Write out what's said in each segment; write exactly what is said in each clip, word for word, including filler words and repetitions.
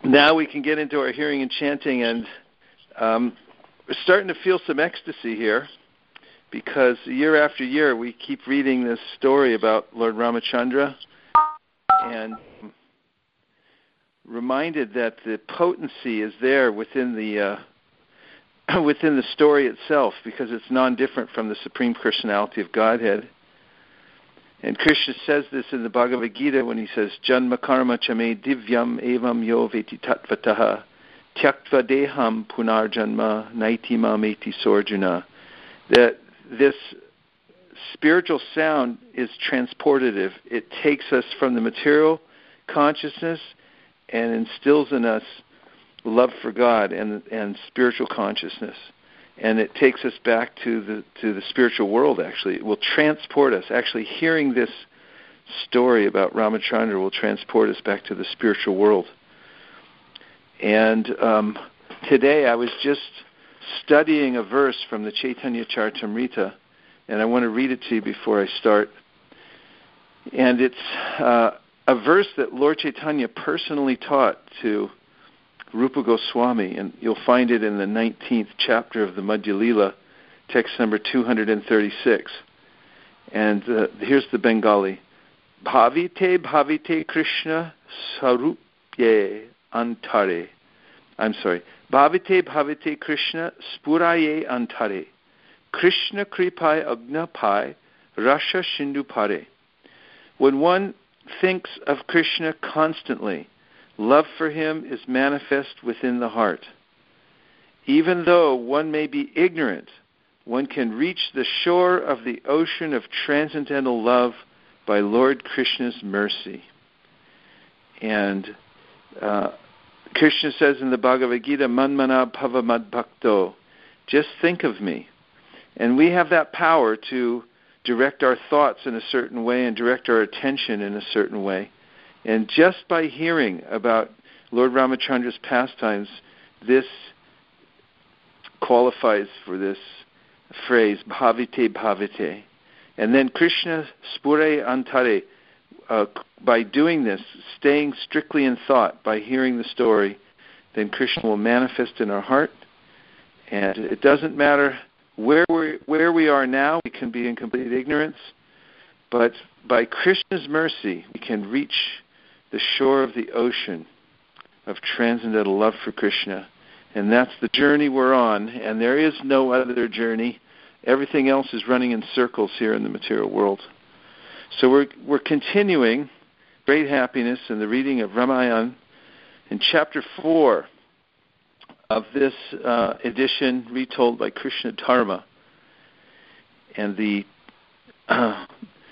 now we can get into our hearing and chanting, and um, we're starting to feel some ecstasy here, because year after year we keep reading this story about Lord Ramachandra, and reminded that the potency is there within the uh, within the story itself, because it's non-different from the Supreme Personality of Godhead. And Krishna says this in the Bhagavad Gita when he says, Janma karma chame divyam evam yo veti tatvataha tyaktva deham punar janma naitima meti sorjuna. That this spiritual sound is transportative. It takes us from the material consciousness and instills in us love for God and and spiritual consciousness. And it takes us back to the to the spiritual world, actually. It will transport us. Actually, hearing this story about Ramachandra will transport us back to the spiritual world. And um, today I was just studying a verse from the Chaitanya Charitamrita, and I want to read it to you before I start. And it's uh, a verse that Lord Chaitanya personally taught to Rupa Goswami, and you'll find it in the nineteenth chapter of the Madhya Lila, text number two hundred thirty-six. And uh, here's the Bengali. Bhavite bhavite Krishna sarupye antare. I'm sorry. Bhavite bhavite Krishna spuraye antare. Krishna kripai agnapai rasha shindu pare. When one thinks of Krishna constantly, love for him is manifest within the heart. Even though one may be ignorant, one can reach the shore of the ocean of transcendental love by Lord Krishna's mercy. And uh, Krishna says in the Bhagavad Gita, Manmana bhava madbhakto, just think of me. And we have that power to direct our thoughts in a certain way and direct our attention in a certain way. And just by hearing about Lord Ramachandra's pastimes, this qualifies for this phrase, bhavite bhavite. And then Krishna spure antare, uh, by doing this, staying strictly in thought, by hearing the story, then Krishna will manifest in our heart. And it doesn't matter where we where we are now, we can be in complete ignorance, but by Krishna's mercy, we can reach the shore of the ocean of transcendental love for Krishna. And that's the journey we're on, and there is no other journey. Everything else is running in circles here in the material world. So we're we're continuing great happiness in the reading of Ramayana in chapter four of this uh, edition retold by Krishna Dharma. And the, uh,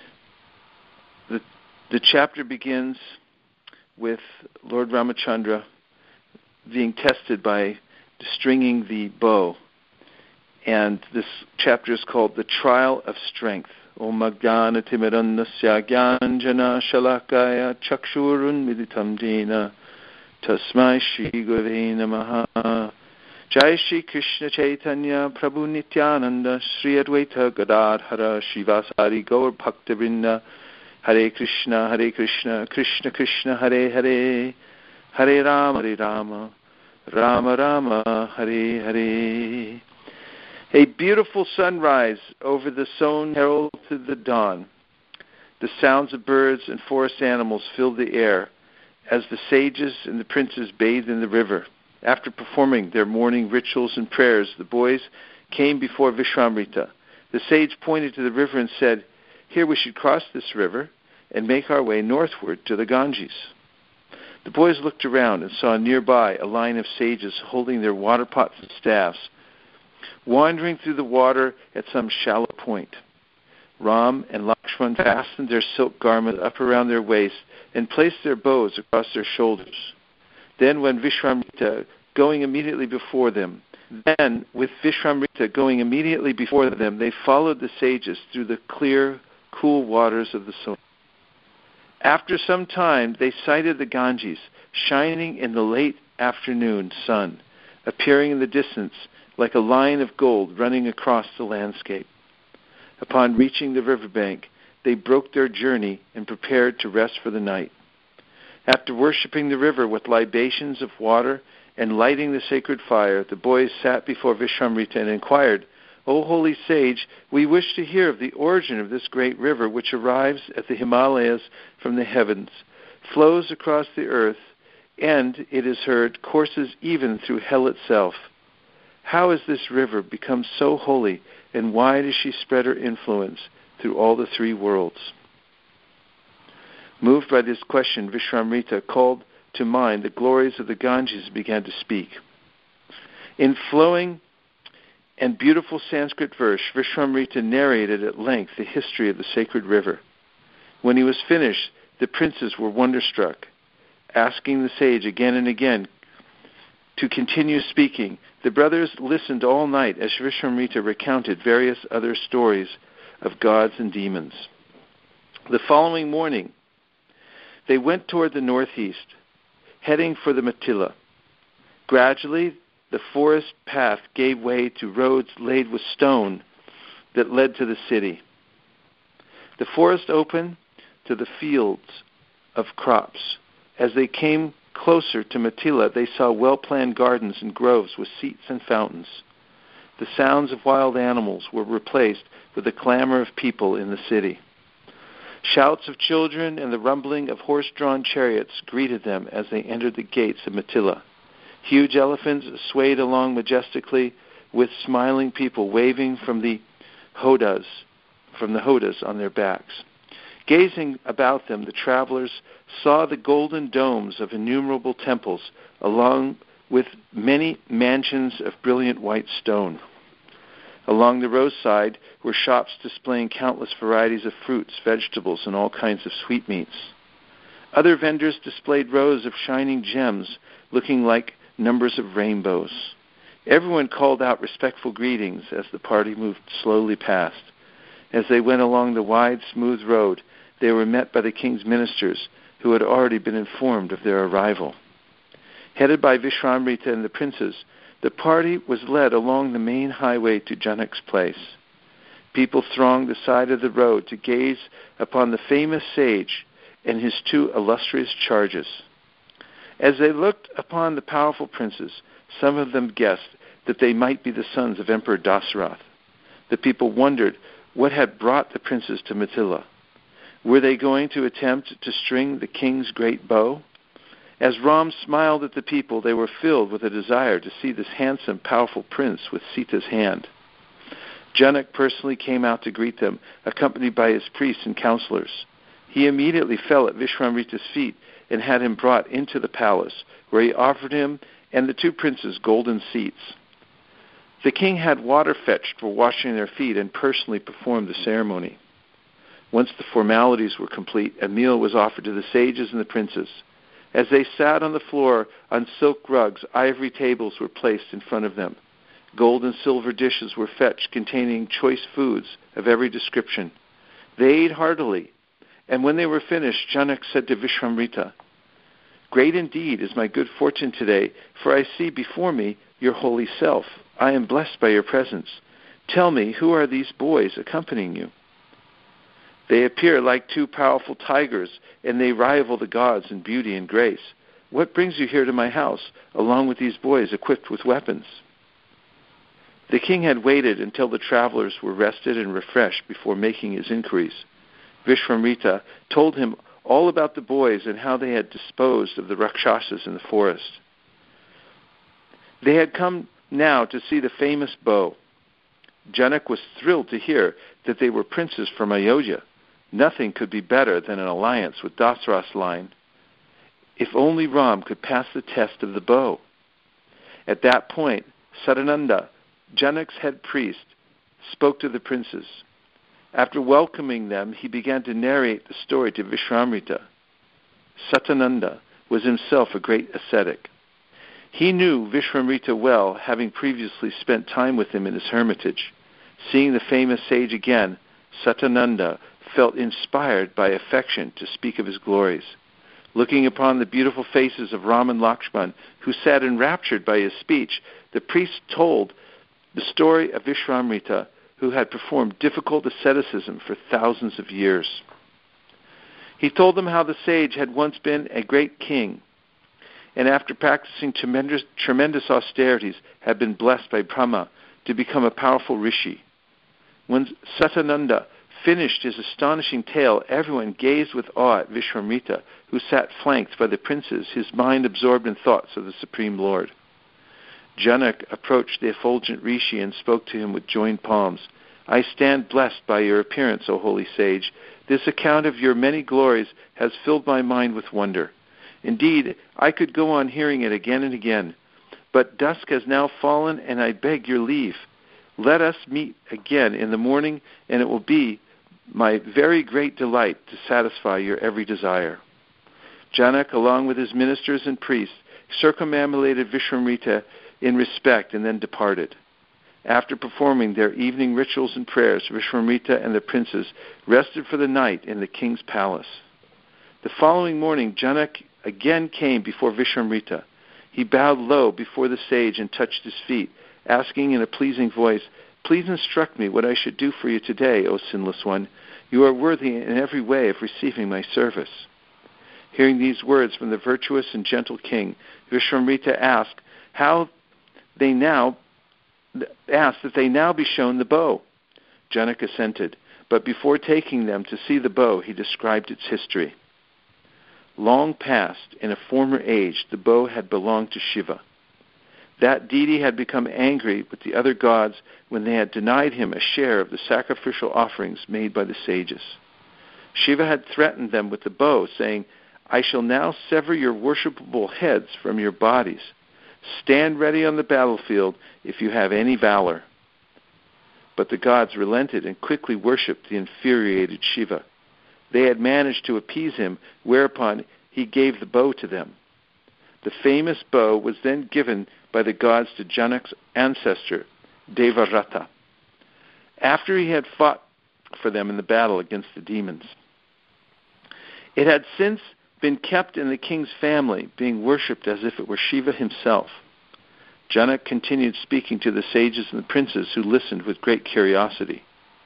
the the chapter begins with Lord Ramachandra being tested by stringing the bow. And this chapter is called The Trial of Strength. Om Ajnana Timirannasya Gyanjana Shalakaya Chakshurun Miditam Dena Tasmai Shri Gurave Namaha. Jai Shri Krishna Chaitanya Prabhu Nityananda Shri Advaita Gadadhara Shivasari Gaur Bhaktivinoda Hare Krishna Hare Krishna Krishna Krishna Hare Hare Hare Rama Hare Rama Rama Rama Hare Hare. A beautiful sunrise over the sown heralded the dawn. The sounds of birds and forest animals filled the air as the sages and the princes bathed in the river. After performing their morning rituals and prayers, the boys came before Vishwamrita. The sage pointed to the river and said, "Here we should cross this river and make our way northward to the Ganges." The boys looked around and saw nearby a line of sages holding their water pots and staffs, wandering through the water at some shallow point. Ram and Lakshman fastened their silk garments up around their waists and placed their bows across their shoulders. Then, when Vishwamrita going immediately before them, then with Vishwamrita going immediately before them, they followed the sages through the clear, cool waters of the Sona. After some time, they sighted the Ganges, shining in the late afternoon sun, appearing in the distance like a line of gold running across the landscape. Upon reaching the riverbank, they broke their journey and prepared to rest for the night. After worshipping the river with libations of water and lighting the sacred fire, the boys sat before Vishwamrita and inquired, "O holy sage, we wish to hear of the origin of this great river which arrives at the Himalayas from the heavens, flows across the earth, and, it is heard, courses even through hell itself. How has this river become so holy, and why does she spread her influence through all the three worlds?" Moved by this question, Vishwamrita called to mind the glories of the Ganges and began to speak. In flowing and beautiful Sanskrit verse, Vishwamrita narrated at length the history of the sacred river. When he was finished, the princes were wonderstruck, asking the sage again and again to continue speaking. The brothers listened all night as Vishwamrita recounted various other stories of gods and demons. The following morning, they went toward the northeast, heading for the Mithila. Gradually, the forest path gave way to roads laid with stone that led to the city. The forest opened to the fields of crops. As they came closer to Mithila, they saw well-planned gardens and groves with seats and fountains. The sounds of wild animals were replaced with the clamor of people in the city. Shouts of children and the rumbling of horse-drawn chariots greeted them as they entered the gates of Mithila. Huge elephants swayed along majestically with smiling people waving from the hodas, from the hodas on their backs. Gazing about them, the travelers saw the golden domes of innumerable temples, along with many mansions of brilliant white stone. Along the roadside were shops displaying countless varieties of fruits, vegetables, and all kinds of sweetmeats. Other vendors displayed rows of shining gems, looking like numbers of rainbows. Everyone called out respectful greetings as the party moved slowly past. As they went along the wide, smooth road, they were met by the king's ministers, who had already been informed of their arrival. Headed by Vishwamrita and the princes, the party was led along the main highway to Janak's place. People thronged the side of the road to gaze upon the famous sage and his two illustrious charges. As they looked upon the powerful princes, some of them guessed that they might be the sons of Emperor Dasarath. The people wondered what had brought the princes to Mithila. Were they going to attempt to string the king's great bow? As Ram smiled at the people, they were filled with a desire to see this handsome, powerful prince with Sita's hand. Janak personally came out to greet them, accompanied by his priests and counselors. He immediately fell at Vishwamrita's feet and had him brought into the palace, where he offered him and the two princes golden seats. The king had water fetched for washing their feet and personally performed the ceremony. Once the formalities were complete, a meal was offered to the sages and the princes. As they sat on the floor on silk rugs, ivory tables were placed in front of them. Gold and silver dishes were fetched containing choice foods of every description. They ate heartily, and when they were finished, Janak said to Vishwamrita, "Great indeed is my good fortune today, for I see before me your holy self. I am blessed by your presence. Tell me, who are these boys accompanying you?" "They appear like two powerful tigers, and they rival the gods in beauty and grace. What brings you here to my house, along with these boys equipped with weapons?" The king had waited until the travelers were rested and refreshed before making his inquiries. Vishwamrita told him all about the boys and how they had disposed of the Rakshasas in the forest. They had come now to see the famous bow. Janak was thrilled to hear that they were princes from Ayodhya. Nothing could be better than an alliance with Dasarath's line. If only Ram could pass the test of the bow. At that point, Satananda, Janak's head priest, spoke to the princes. After welcoming them, he began to narrate the story to Vishwamrita. Satananda was himself a great ascetic. He knew Vishwamrita well, having previously spent time with him in his hermitage. Seeing the famous sage again, Satananda felt inspired by affection to speak of his glories. Looking upon the beautiful faces of Ram and Lakshman, who sat enraptured by his speech, the priest told the story of Vishwamrita, who had performed difficult asceticism for thousands of years. He told them how the sage had once been a great king, and after practicing tremendous, tremendous austerities, had been blessed by Brahma to become a powerful rishi. When Satananda finished his astonishing tale, everyone gazed with awe at Vishwamrita, who sat flanked by the princes, his mind absorbed in thoughts of the Supreme Lord. Janak approached the effulgent rishi and spoke to him with joined palms. I stand blessed by your appearance, O holy sage. This account of your many glories has filled my mind with wonder. Indeed, I could go on hearing it again and again. But dusk has now fallen, and I beg your leave. Let us meet again in the morning, and it will be my very great delight to satisfy your every desire. Janak, along with his ministers and priests, circumambulated Vishwamrita in respect and then departed. After performing their evening rituals and prayers, Vishwamrita and the princes rested for the night in the king's palace. The following morning, Janak again came before Vishwamrita. He bowed low before the sage and touched his feet, asking in a pleasing voice, Please instruct me what I should do for you today, O sinless one. You are worthy in every way of receiving my service. Hearing these words from the virtuous and gentle king, Vishwamrita asked how they now asked that they now be shown the bow. Janak assented, but before taking them to see the bow, he described its history. Long past, in a former age, the bow had belonged to Shiva. That deity had become angry with the other gods when they had denied him a share of the sacrificial offerings made by the sages. Shiva had threatened them with the bow, saying, I shall now sever your worshipable heads from your bodies. Stand ready on the battlefield if you have any valor. But the gods relented and quickly worshipped the infuriated Shiva. They had managed to appease him, whereupon he gave the bow to them. The famous bow was then given by the gods to Janak's ancestor, Devarata, after he had fought for them in the battle against the demons. It had since been kept in the king's family, being worshipped as if it were Shiva himself. Janak continued speaking to the sages and the princes, who listened with great curiosity.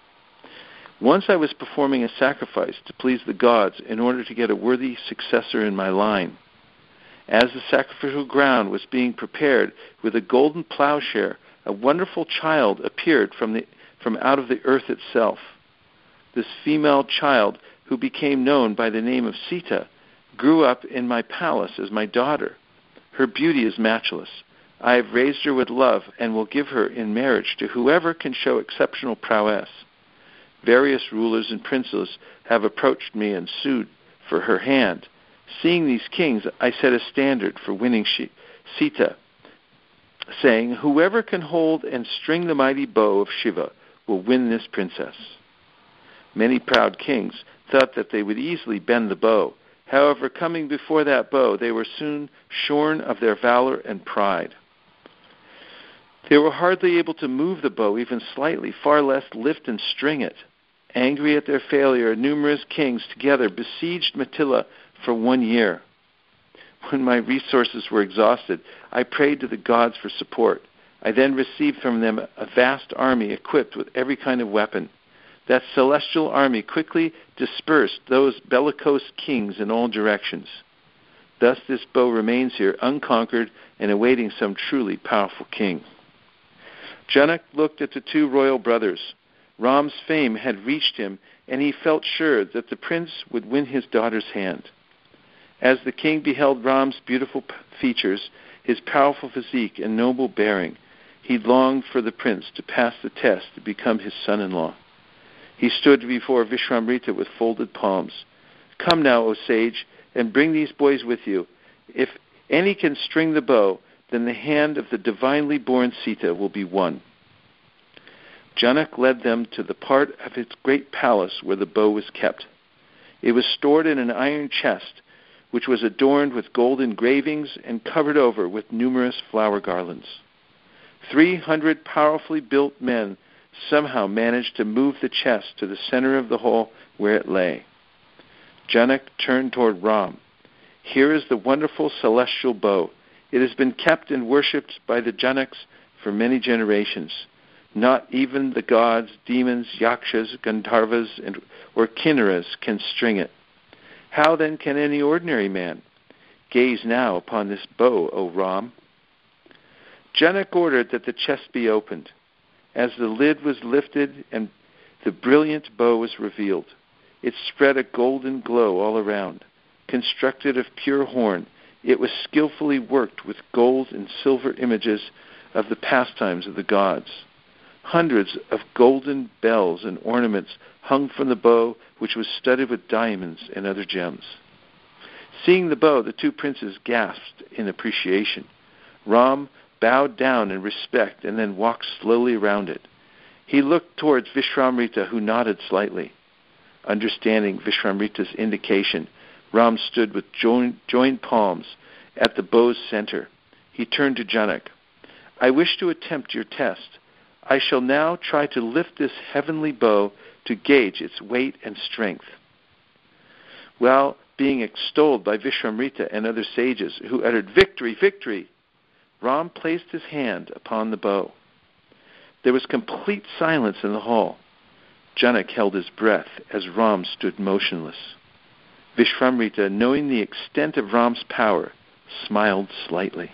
Once I was performing a sacrifice to please the gods in order to get a worthy successor in my line. As the sacrificial ground was being prepared with a golden plowshare, a wonderful child appeared from the from out of the earth itself. This female child, who became known by the name of Sita, grew up in my palace as my daughter. Her beauty is matchless. I have raised her with love and will give her in marriage to whoever can show exceptional prowess. Various rulers and princes have approached me and sued for her hand. Seeing these kings, I set a standard for winning Sita, saying, whoever can hold and string the mighty bow of Shiva will win this princess. Many proud kings thought that they would easily bend the bow. However, coming before that bow, they were soon shorn of their valor and pride. They were hardly able to move the bow even slightly, far less lift and string it. Angry at their failure, numerous kings together besieged Mithila for one year. When my resources were exhausted, I prayed to the gods for support. I then received from them a vast army equipped with every kind of weapon. That celestial army quickly dispersed those bellicose kings in all directions. Thus this bow remains here, unconquered and awaiting some truly powerful king. Janak looked at the two royal brothers. Ram's fame had reached him, and he felt sure that the prince would win his daughter's hand. As the king beheld Ram's beautiful features, his powerful physique and noble bearing, he longed for the prince to pass the test to become his son-in-law. He stood before Vishwamrita with folded palms. Come now, O sage, and bring these boys with you. If any can string the bow, then the hand of the divinely born Sita will be won. Janak led them to the part of his great palace where the bow was kept. It was stored in an iron chest, which was adorned with gold engravings and covered over with numerous flower garlands. Three hundred powerfully built men somehow managed to move the chest to the center of the hall where it lay. Janak turned toward Ram. Here is the wonderful celestial bow. It has been kept and worshipped by the Janaks for many generations. Not even the gods, demons, yakshas, gandharvas, and, or kinnaras can string it. How then can any ordinary man gaze now upon this bow, O Ram? Janak ordered that the chest be opened. As the lid was lifted and the brilliant bow was revealed, it spread a golden glow all around. Constructed of pure horn, it was skillfully worked with gold and silver images of the pastimes of the gods. Hundreds of golden bells and ornaments hung from the bow, which was studded with diamonds and other gems. Seeing the bow, the two princes gasped in appreciation. Ram bowed down in respect and then walked slowly around it. He looked towards Vishwamrita, who nodded slightly. Understanding Vishwamrita's indication, Ram stood with joined, joined palms at the bow's center. He turned to Janak. I wish to attempt your test. I shall now try to lift this heavenly bow to gauge its weight and strength. While being extolled by Vishwamrita and other sages who uttered, "Victory, victory!" Ram placed his hand upon the bow. There was complete silence in the hall. Janak held his breath as Ram stood motionless. Vishwamrita, knowing the extent of Ram's power, smiled slightly.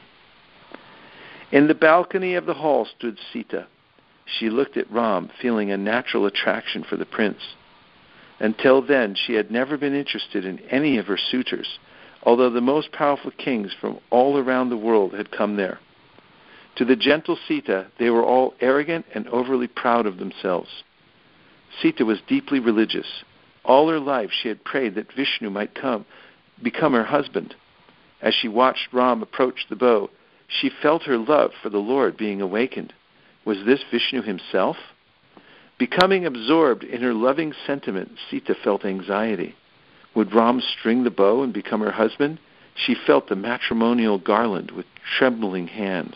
In the balcony of the hall stood Sita. She looked at Ram, feeling a natural attraction for the prince. Until then, she had never been interested in any of her suitors, although the most powerful kings from all around the world had come there. To the gentle Sita, they were all arrogant and overly proud of themselves. Sita was deeply religious. All her life she had prayed that Vishnu might come, become her husband. As she watched Ram approach the bow, she felt her love for the Lord being awakened. Was this Vishnu himself? Becoming absorbed in her loving sentiment, Sita felt anxiety. Would Ram string the bow and become her husband? She felt the matrimonial garland with trembling hands.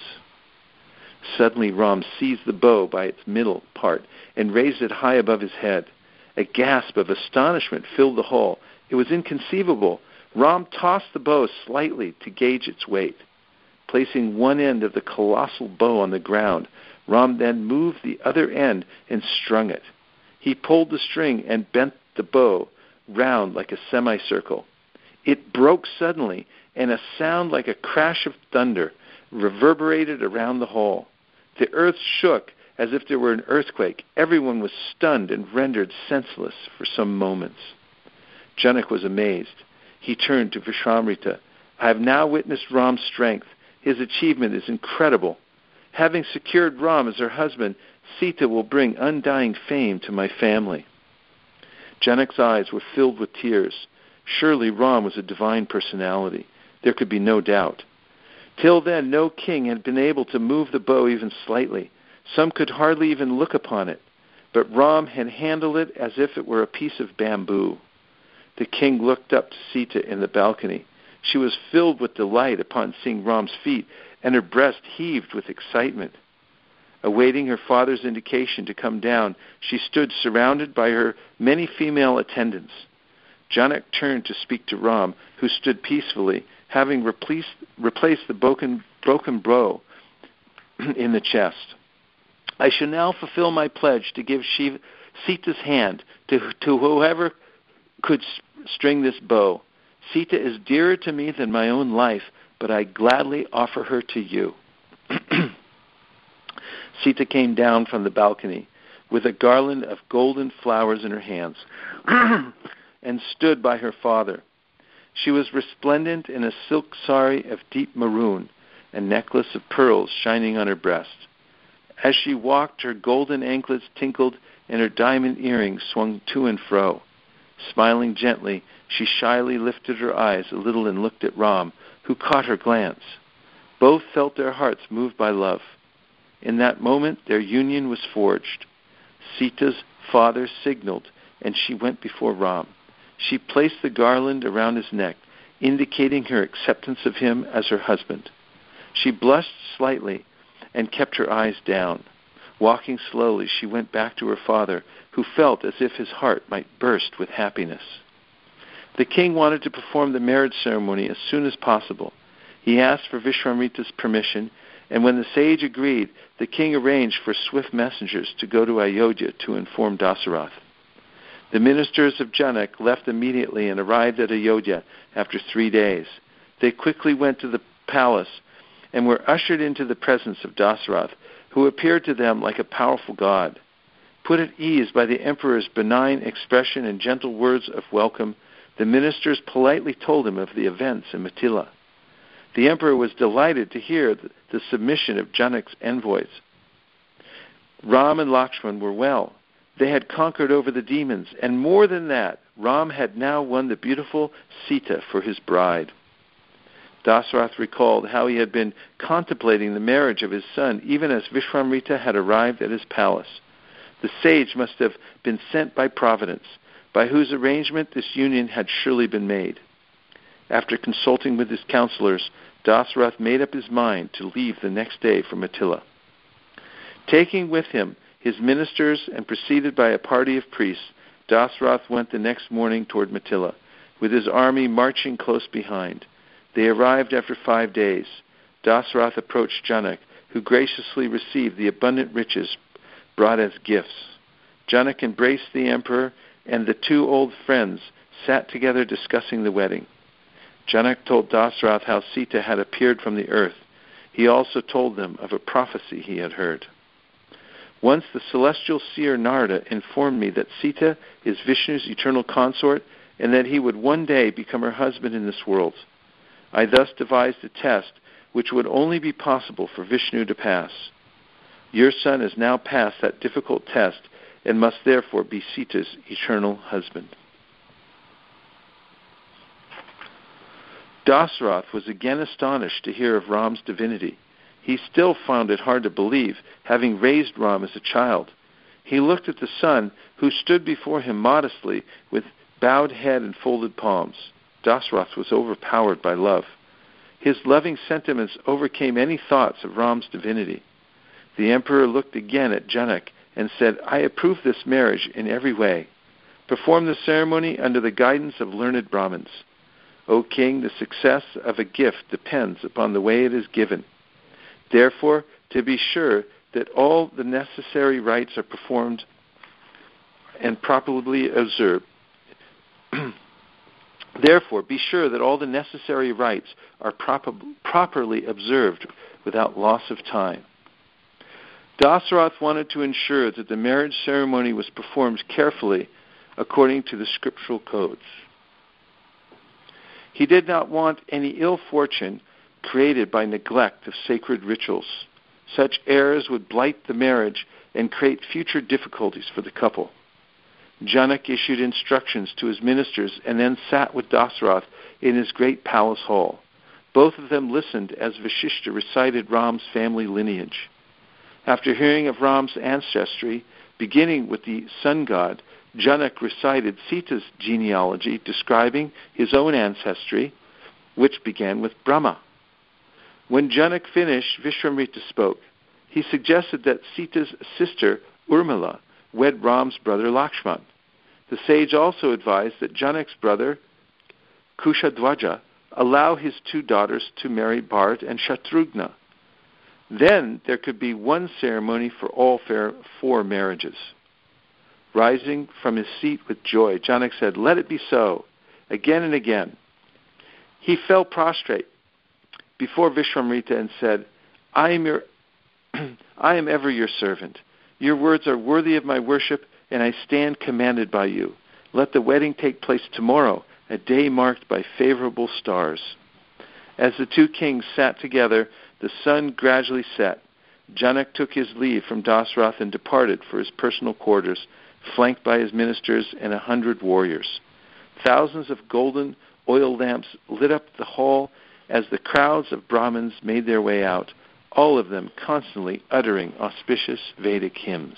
Suddenly Ram seized the bow by its middle part and raised it high above his head. A gasp of astonishment filled the hall. It was inconceivable. Ram tossed the bow slightly to gauge its weight. Placing one end of the colossal bow on the ground, Ram then moved the other end and strung it. He pulled the string and bent the bow round like a semicircle. It broke suddenly, and a sound like a crash of thunder reverberated around the hall. The earth shook as if there were an earthquake. Everyone was stunned and rendered senseless for some moments. Janak was amazed. He turned to Vishwamrita. I have now witnessed Ram's strength. His achievement is incredible. Having secured Ram as her husband, Sita will bring undying fame to my family. Janak's eyes were filled with tears. Surely Ram was a divine personality. There could be no doubt. Till then, no king had been able to move the bow even slightly. Some could hardly even look upon it. But Ram had handled it as if it were a piece of bamboo. The king looked up to Sita in the balcony. She was filled with delight upon seeing Ram's feat, and her breast heaved with excitement. Awaiting her father's indication to come down, she stood surrounded by her many female attendants. Janak turned to speak to Ram, who stood peacefully, having replaced, replaced the broken, broken bow in the chest. I shall now fulfill my pledge to give Shiva, Sita's hand to, to whoever could string this bow. Sita is dearer to me than my own life, but I gladly offer her to you. Sita came down from the balcony with a garland of golden flowers in her hands and stood by her father. She was resplendent in a silk sari of deep maroon, a necklace of pearls shining on her breast. As she walked, her golden anklets tinkled and her diamond earrings swung to and fro. Smiling gently, she shyly lifted her eyes a little and looked at Ram, who caught her glance. Both felt their hearts moved by love. In that moment, their union was forged. Sita's father signaled, and she went before Ram. She placed the garland around his neck, indicating her acceptance of him as her husband. She blushed slightly and kept her eyes down. Walking slowly, she went back to her father, who felt as if his heart might burst with happiness. The king wanted to perform the marriage ceremony as soon as possible. He asked for Vishwamrita's permission, and when the sage agreed, the king arranged for swift messengers to go to Ayodhya to inform Dasarath. The ministers of Janak left immediately and arrived at Ayodhya after three days. They quickly went to the palace and were ushered into the presence of Dasarath, who appeared to them like a powerful god. Put at ease by the emperor's benign expression and gentle words of welcome, the ministers politely told him of the events in Mithila. The emperor was delighted to hear the, the submission of Janak's envoys. Ram and Lakshman were well. They had conquered over the demons, and more than that, Ram had now won the beautiful Sita for his bride. Dasarath recalled how he had been contemplating the marriage of his son even as Vishwamrita had arrived at his palace. The sage must have been sent by Providence, by whose arrangement this union had surely been made. After consulting with his counselors, Dasarath made up his mind to leave the next day for Mithila. Taking with him his ministers and preceded by a party of priests, Dasarath went the next morning toward Mithila, with his army marching close behind. They arrived after five days. Dasarath approached Janak, who graciously received the abundant riches brought as gifts. Janak embraced the emperor, and the two old friends sat together discussing the wedding. Janak told Dasarath how Sita had appeared from the earth. He also told them of a prophecy he had heard. Once the celestial seer Narada informed me that Sita is Vishnu's eternal consort and that he would one day become her husband in this world. I thus devised a test which would only be possible for Vishnu to pass. Your son has now passed that difficult test and must therefore be Sita's eternal husband. Dasarath was again astonished to hear of Ram's divinity. He still found it hard to believe, having raised Ram as a child. He looked at the son, who stood before him modestly with bowed head and folded palms. Dasarath was overpowered by love. His loving sentiments overcame any thoughts of Ram's divinity. The emperor looked again at Janak and said, I approve this marriage in every way. Perform the ceremony under the guidance of learned Brahmins. O king, the success of a gift depends upon the way it is given. Therefore, to be sure that all the necessary rites are performed and properly observed, Therefore, be sure that all the necessary rites are proper, properly observed without loss of time. Dasarath wanted to ensure that the marriage ceremony was performed carefully according to the scriptural codes. He did not want any ill fortune created by neglect of sacred rituals. Such errors would blight the marriage and create future difficulties for the couple. Janak issued instructions to his ministers and then sat with Dasarath in his great palace hall. Both of them listened as Vashishta recited Ram's family lineage. After hearing of Ram's ancestry, beginning with the sun god, Janak recited Sita's genealogy, describing his own ancestry, which began with Brahma. When Janak finished, Vishwamrita spoke. He suggested that Sita's sister, Urmila, wed Ram's brother Lakshman. The sage also advised that Janak's brother, Kushadwaja, allow his two daughters to marry Bharat and Shatrughna. Then there could be one ceremony for all four marriages. Rising from his seat with joy, Janak said, "Let it be so," again and again. He fell prostrate before Vishwamrita and said, I am, your, I am ever your servant. Your words are worthy of my worship, and I stand commanded by you. Let the wedding take place tomorrow, a day marked by favorable stars. As the two kings sat together, the sun gradually set. Janak took his leave from Dasarath and departed for his personal quarters, flanked by his ministers and a hundred warriors. Thousands of golden oil lamps lit up the hall as the crowds of Brahmins made their way out, all of them constantly uttering auspicious Vedic hymns.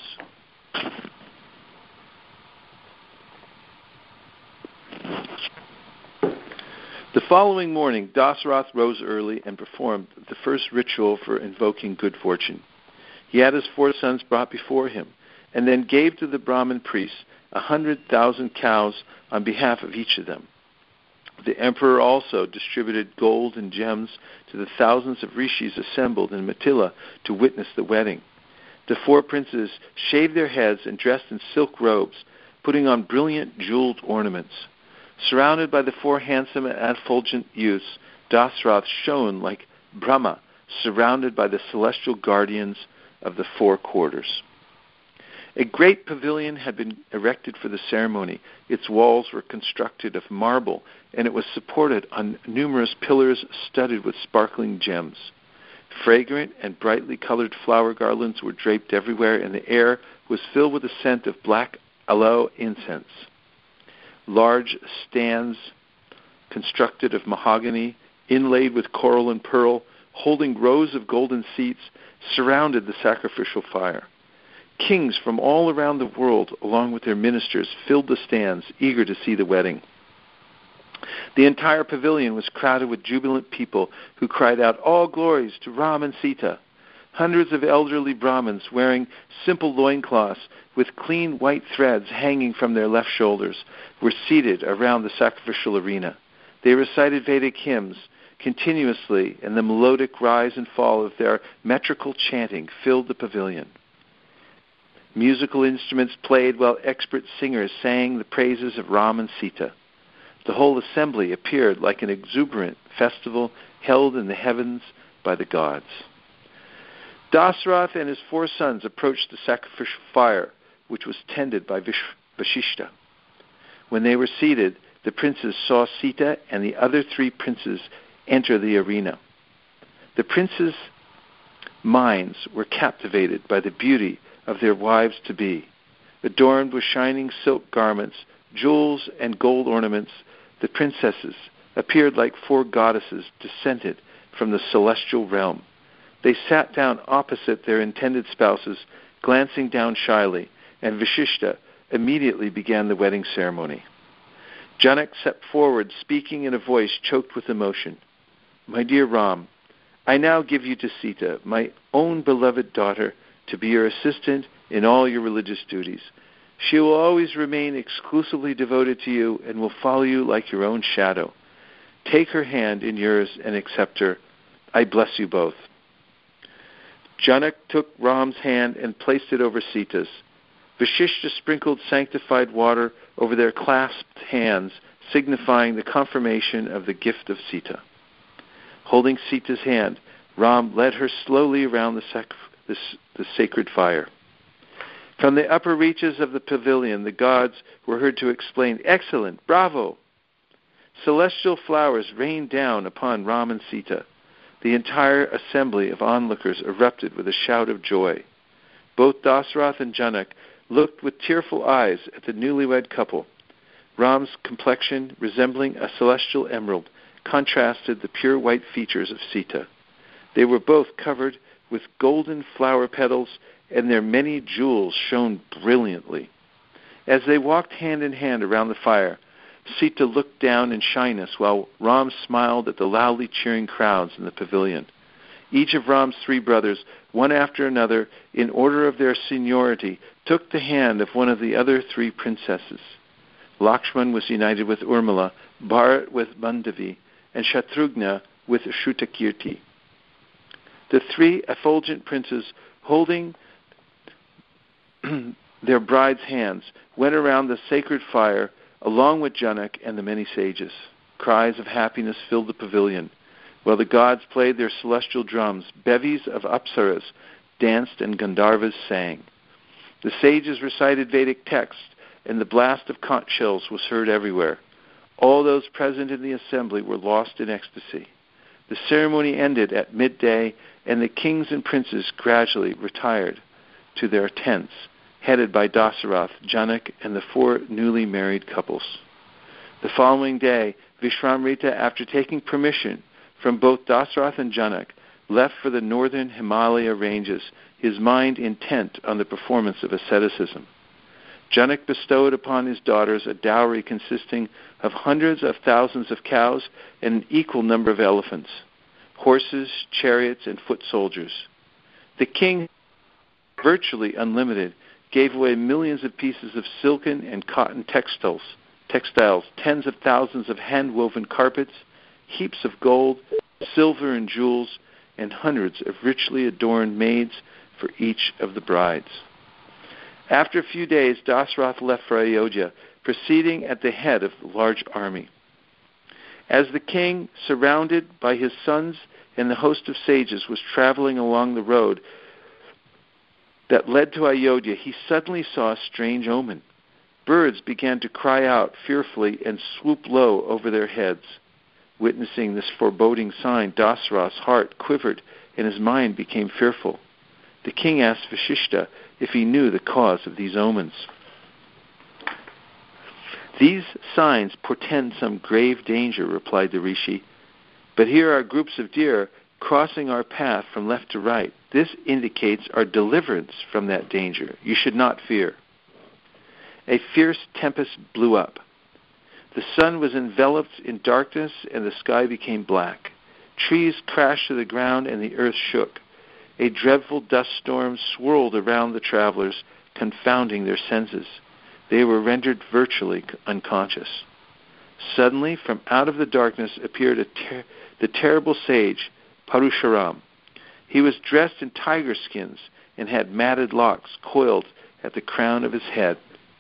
The following morning, Dasarath rose early and performed the first ritual for invoking good fortune. He had his four sons brought before him, and then gave to the Brahmin priests a hundred thousand cows on behalf of each of them. The emperor also distributed gold and gems to the thousands of rishis assembled in Mithila to witness the wedding. The four princes shaved their heads and dressed in silk robes, putting on brilliant jeweled ornaments. Surrounded by the four handsome and effulgent youths, Dasarath shone like Brahma, surrounded by the celestial guardians of the four quarters. A great pavilion had been erected for the ceremony. Its walls were constructed of marble, and it was supported on numerous pillars studded with sparkling gems. Fragrant and brightly colored flower garlands were draped everywhere, and the air was filled with the scent of black aloe incense. Large stands constructed of mahogany, inlaid with coral and pearl, holding rows of golden seats, surrounded the sacrificial fire. Kings from all around the world, along with their ministers, filled the stands, eager to see the wedding. The entire pavilion was crowded with jubilant people who cried out, "All glories to Ram and Sita." Hundreds of elderly Brahmins wearing simple loincloths with clean white threads hanging from their left shoulders were seated around the sacrificial arena. They recited Vedic hymns continuously, and the melodic rise and fall of their metrical chanting filled the pavilion. Musical instruments played while expert singers sang the praises of Ram and Sita. The whole assembly appeared like an exuberant festival held in the heavens by the gods. Dasarath and his four sons approached the sacrificial fire, which was tended by Vish- Vashishta. When they were seated, the princes saw Sita and the other three princes enter the arena. The princes' minds were captivated by the beauty of their wives-to-be. Adorned with shining silk garments, jewels, and gold ornaments, the princesses appeared like four goddesses descended from the celestial realm. They sat down opposite their intended spouses, glancing down shyly, and Vashishta immediately began the wedding ceremony. Janak stepped forward, speaking in a voice choked with emotion. "My dear Ram, I now give you to Sita, my own beloved daughter, to be your assistant in all your religious duties. She will always remain exclusively devoted to you and will follow you like your own shadow. Take her hand in yours and accept her. I bless you both." Janak took Ram's hand and placed it over Sita's. Vashishta sprinkled sanctified water over their clasped hands, signifying the confirmation of the gift of Sita. Holding Sita's hand, Ram led her slowly around the, sac- the, the sacred fire. From the upper reaches of the pavilion, the gods were heard to exclaim, "Excellent! Bravo!" Celestial flowers rained down upon Ram and Sita. The entire assembly of onlookers erupted with a shout of joy. Both Dasarath and Janak looked with tearful eyes at the newlywed couple. Ram's complexion, resembling a celestial emerald, contrasted the pure white features of Sita. They were both covered with golden flower petals, and their many jewels shone brilliantly. As they walked hand in hand around the fire, Sita looked down in shyness while Ram smiled at the loudly cheering crowds in the pavilion. Each of Ram's three brothers, one after another, in order of their seniority, took the hand of one of the other three princesses. Lakshman was united with Urmila, Bharat with Mandavi, and Shatrughna with Shrutakirti. The three effulgent princes, holding their brides' hands, went around the sacred fire along with Janak and the many sages. Cries of happiness filled the pavilion. While the gods played their celestial drums, bevies of apsaras danced and Gandharvas sang. The sages recited Vedic texts, and the blast of conch shells was heard everywhere. All those present in the assembly were lost in ecstasy. The ceremony ended at midday, and the kings and princes gradually retired to their tents, headed by Dasarath, Janak, and the four newly married couples. The following day, Vishwamrita, after taking permission from both Dasarath and Janak, left for the northern Himalaya ranges, his mind intent on the performance of asceticism. Janak bestowed upon his daughters a dowry consisting of hundreds of thousands of cows and an equal number of elephants, horses, chariots, and foot soldiers. The king, virtually unlimited, gave away millions of pieces of silken and cotton textiles, textiles, tens of thousands of hand-woven carpets, heaps of gold, silver and jewels, and hundreds of richly adorned maids for each of the brides. After a few days, Dasarath left for Ayodhya, proceeding at the head of the large army. As the king, surrounded by his sons and the host of sages, was traveling along the road that led to Ayodhya, he suddenly saw a strange omen. Birds began to cry out fearfully and swoop low over their heads. Witnessing this foreboding sign, Dasarath's heart quivered and his mind became fearful. The king asked Vasishtha if he knew the cause of these omens. These signs portend some grave danger, replied the rishi. But here are groups of deer crossing our path from left to right. This indicates our deliverance from that danger. You should not fear. A fierce tempest blew up. The sun was enveloped in darkness and the sky became black. Trees crashed to the ground and the earth shook. A dreadful dust storm swirled around the travelers, confounding their senses. They were rendered virtually unconscious. Suddenly, from out of the darkness appeared a ter- the terrible sage, Parashuram. He was dressed in tiger skins and had matted locks coiled at the crown of his head.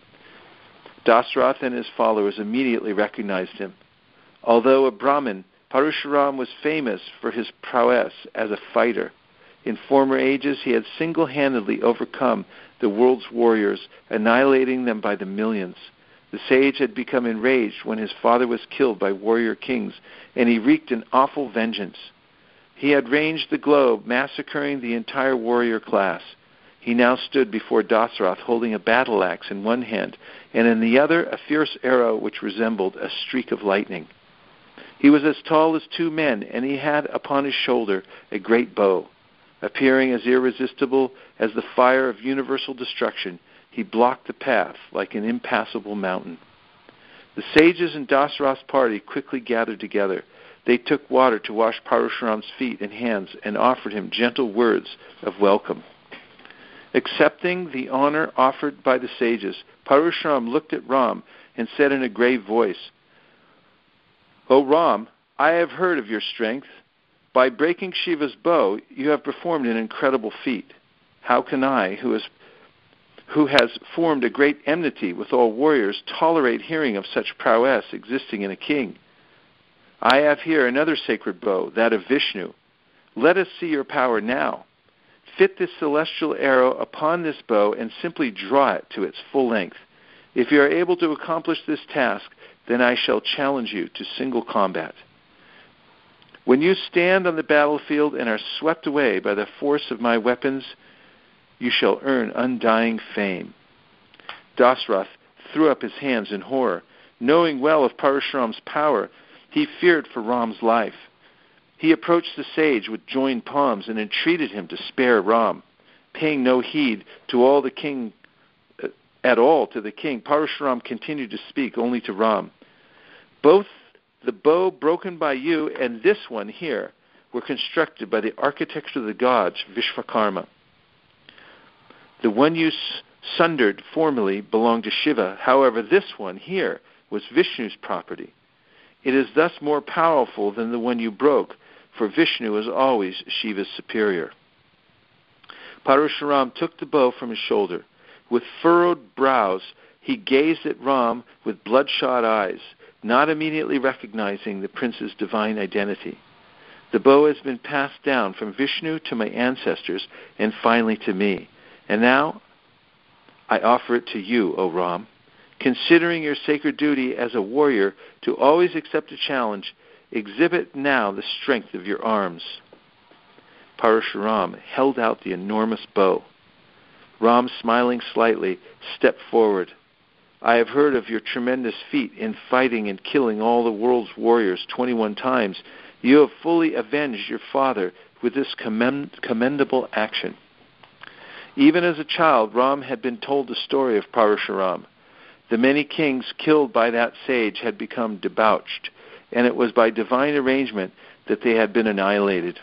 Dasarath and his followers immediately recognized him. Although a Brahmin, Parashuram was famous for his prowess as a fighter. In former ages, he had single-handedly overcome the world's warriors, annihilating them by the millions. The sage had become enraged when his father was killed by warrior kings, and he wreaked an awful vengeance. He had ranged the globe, massacring the entire warrior class. He now stood before Dasarath holding a battle axe in one hand, and in the other a fierce arrow which resembled a streak of lightning. He was as tall as two men, and he had upon his shoulder a great bow. Appearing as irresistible as the fire of universal destruction, he blocked the path like an impassable mountain. The sages in Dasarath's party quickly gathered together. They took water to wash Parashuram's feet and hands and offered him gentle words of welcome. Accepting the honor offered by the sages, Parashuram looked at Ram and said in a grave voice, "O Ram, I have heard of your strength. By breaking Shiva's bow, you have performed an incredible feat. How can I, who, is, who has formed a great enmity with all warriors, tolerate hearing of such prowess existing in a king? I have here another sacred bow, that of Vishnu. Let us see your power now. Fit this celestial arrow upon this bow and simply draw it to its full length. If you are able to accomplish this task, then I shall challenge you to single combat. When you stand on the battlefield and are swept away by the force of my weapons, you shall earn undying fame." Dasarath threw up his hands in horror. Knowing well of Parashuram's power, he feared for Ram's life. He approached the sage with joined palms and entreated him to spare Ram. Paying no heed to all the king, uh, at all to the king, Parashuram continued to speak only to Ram. "Both the bow broken by you and this one here were constructed by the architect of the gods, Vishvakarma. The one you s- sundered formerly belonged to Shiva. However, this one here was Vishnu's property. It is thus more powerful than the one you broke, for Vishnu is always Shiva's superior." Parashuram took the bow from his shoulder. With furrowed brows, he gazed at Ram with bloodshot eyes, not immediately recognizing the prince's divine identity. "The bow has been passed down from Vishnu to my ancestors and finally to me. And now I offer it to you, O Ram. Considering your sacred duty as a warrior to always accept a challenge, exhibit now the strength of your arms." Parashuram held out the enormous bow. Ram, smiling slightly, stepped forward. "I have heard of your tremendous feat in fighting and killing all the world's warriors twenty-one times. You have fully avenged your father with this commend- commendable action." Even as a child, Ram had been told the story of Parashuram. The many kings killed by that sage had become debauched, and it was by divine arrangement that they had been annihilated.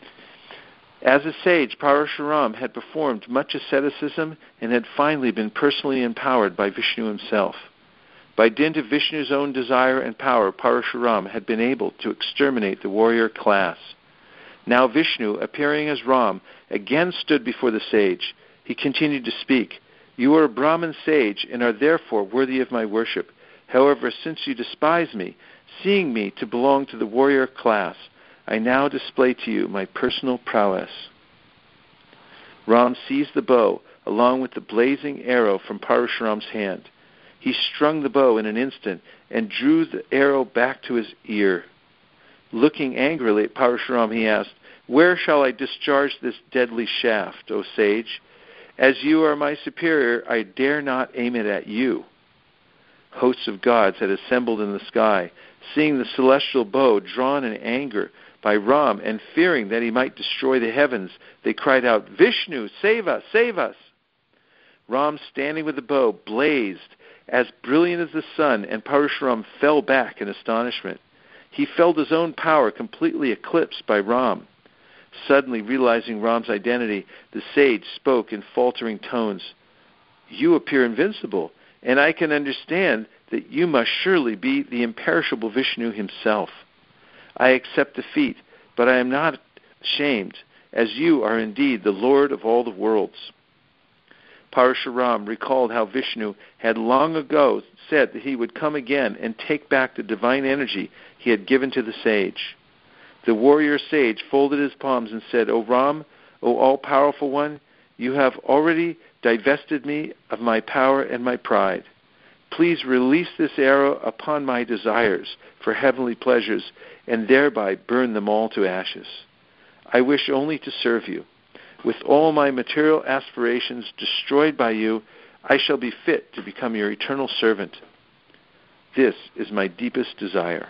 As a sage, Parashuram had performed much asceticism and had finally been personally empowered by Vishnu himself. By dint of Vishnu's own desire and power, Parashuram had been able to exterminate the warrior class. Now Vishnu, appearing as Ram, again stood before the sage. He continued to speak. You are a Brahmin sage and are therefore worthy of my worship. However, since you despise me, seeing me to belong to the warrior class, I now display to you my personal prowess." Ram seized the bow along with the blazing arrow from Parashuram's hand. He strung the bow in an instant and drew the arrow back to his ear. Looking angrily at Parashuram, he asked, "Where shall I discharge this deadly shaft, O sage? As you are my superior, I dare not aim it at you." Hosts of gods had assembled in the sky. Seeing the celestial bow drawn in anger by Ram and fearing that he might destroy the heavens, they cried out, "Vishnu, save us, save us!" Ram, standing with the bow, blazed as brilliant as the sun, and Parashuram fell back in astonishment. He felt his own power completely eclipsed by Ram. Suddenly realizing Ram's identity, the sage spoke in faltering tones, "You appear invincible, and I can understand that you must surely be the imperishable Vishnu himself. I accept defeat, but I am not ashamed, as you are indeed the Lord of all the worlds." Parashuram recalled how Vishnu had long ago said that he would come again and take back the divine energy he had given to the sage. The warrior sage folded his palms and said, "O Ram, O all-powerful one, you have already divested me of my power and my pride. Please release this arrow upon my desires for heavenly pleasures and thereby burn them all to ashes. I wish only to serve you. With all my material aspirations destroyed by you, I shall be fit to become your eternal servant. This is my deepest desire."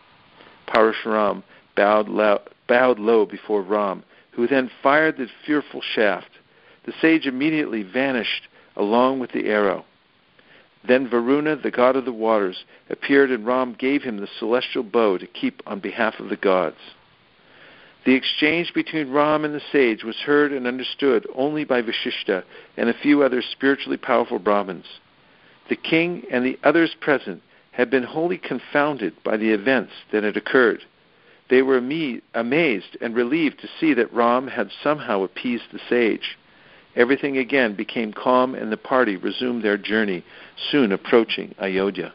Parashuram bowed low, bowed low before Ram, who then fired the fearful shaft. The sage immediately vanished along with the arrow. Then Varuna, the god of the waters, appeared, and Ram gave him the celestial bow to keep on behalf of the gods. The exchange between Ram and the sage was heard and understood only by Vashishta and a few other spiritually powerful Brahmins. The king and the others present had been wholly confounded by the events that had occurred. They were amazed and relieved to see that Ram had somehow appeased the sage. Everything again became calm, and the party resumed their journey, soon approaching Ayodhya.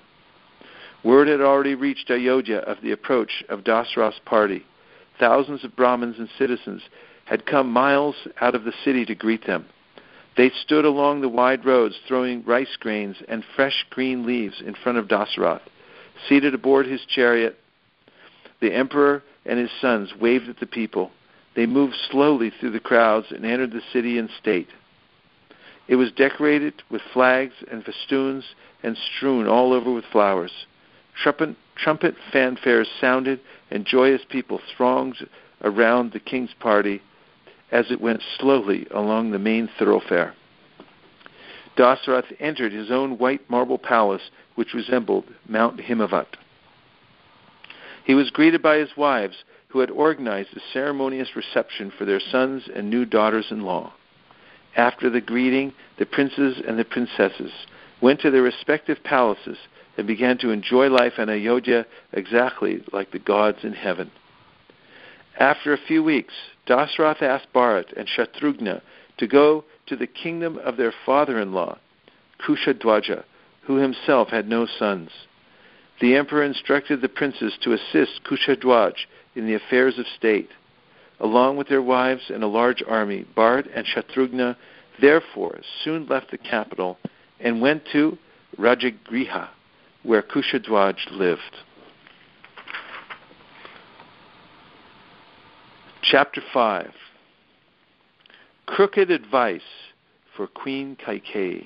Word had already reached Ayodhya of the approach of Dasarath's party. Thousands of Brahmins and citizens had come miles out of the city to greet them. They stood along the wide roads throwing rice grains and fresh green leaves in front of Dasarath. Seated aboard his chariot, the emperor and his sons waved at the people. They moved slowly through the crowds and entered the city in state. It was decorated with flags and festoons and strewn all over with flowers. Trumpet, trumpet fanfares sounded, and joyous people thronged around the king's party as it went slowly along the main thoroughfare. Dasarath entered his own white marble palace, which resembled Mount Himavat. He was greeted by his wives, who had organized a ceremonious reception for their sons and new daughters-in-law. After the greeting, the princes and the princesses went to their respective palaces and began to enjoy life in Ayodhya exactly like the gods in heaven. After a few weeks, Dasarath asked Bharat and Shatrughna to go to the kingdom of their father-in-law, Kushadwaja, who himself had no sons. The emperor instructed the princes to assist Kushadwaj in the affairs of state. Along with their wives and a large army, Bharat and Shatrughna therefore soon left the capital and went to Rajagriha, where Kushadwaj lived. Chapter five. Crooked Advice for Queen Kaikeyi.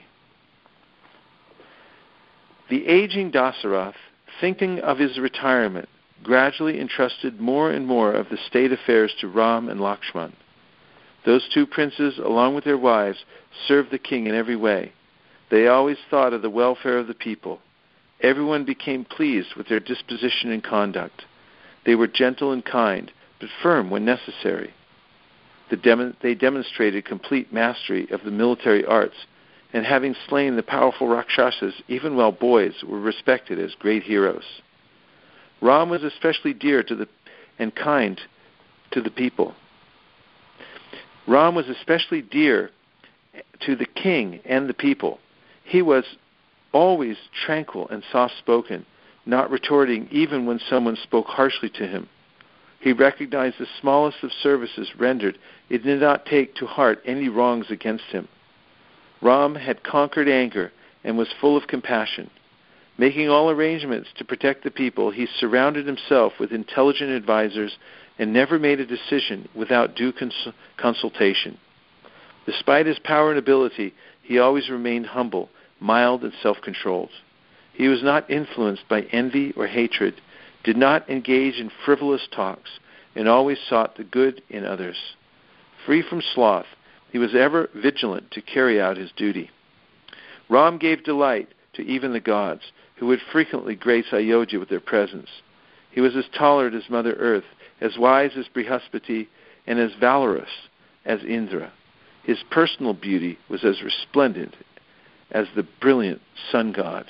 The aging Dasarath, thinking of his retirement, gradually entrusted more and more of the state affairs to Ram and Lakshman. Those two princes, along with their wives, served the king in every way. They always thought of the welfare of the people. Everyone became pleased with their disposition and conduct. They were gentle and kind, but firm when necessary. The dem- they demonstrated complete mastery of the military arts, and having slain the powerful Rakshasas, even while boys, were respected as great heroes. Ram was especially dear to the and kind to the people. Ram was especially dear to the king and the people. He was always tranquil and soft-spoken, not retorting even when someone spoke harshly to him. He recognized the smallest of services rendered. It did not take to heart any wrongs against him. Ram had conquered anger and was full of compassion. Making all arrangements to protect the people, he surrounded himself with intelligent advisors and never made a decision without due cons- consultation. Despite his power and ability, he always remained humble, mild, and self-controlled. He was not influenced by envy or hatred, did not engage in frivolous talks, and always sought the good in others. Free from sloth, he was ever vigilant to carry out his duty. Ram gave delight to even the gods, who would frequently grace Ayodhya with their presence. He was as tolerant as Mother Earth, as wise as Brihaspati, and as valorous as Indra. His personal beauty was as resplendent as the brilliant sun god.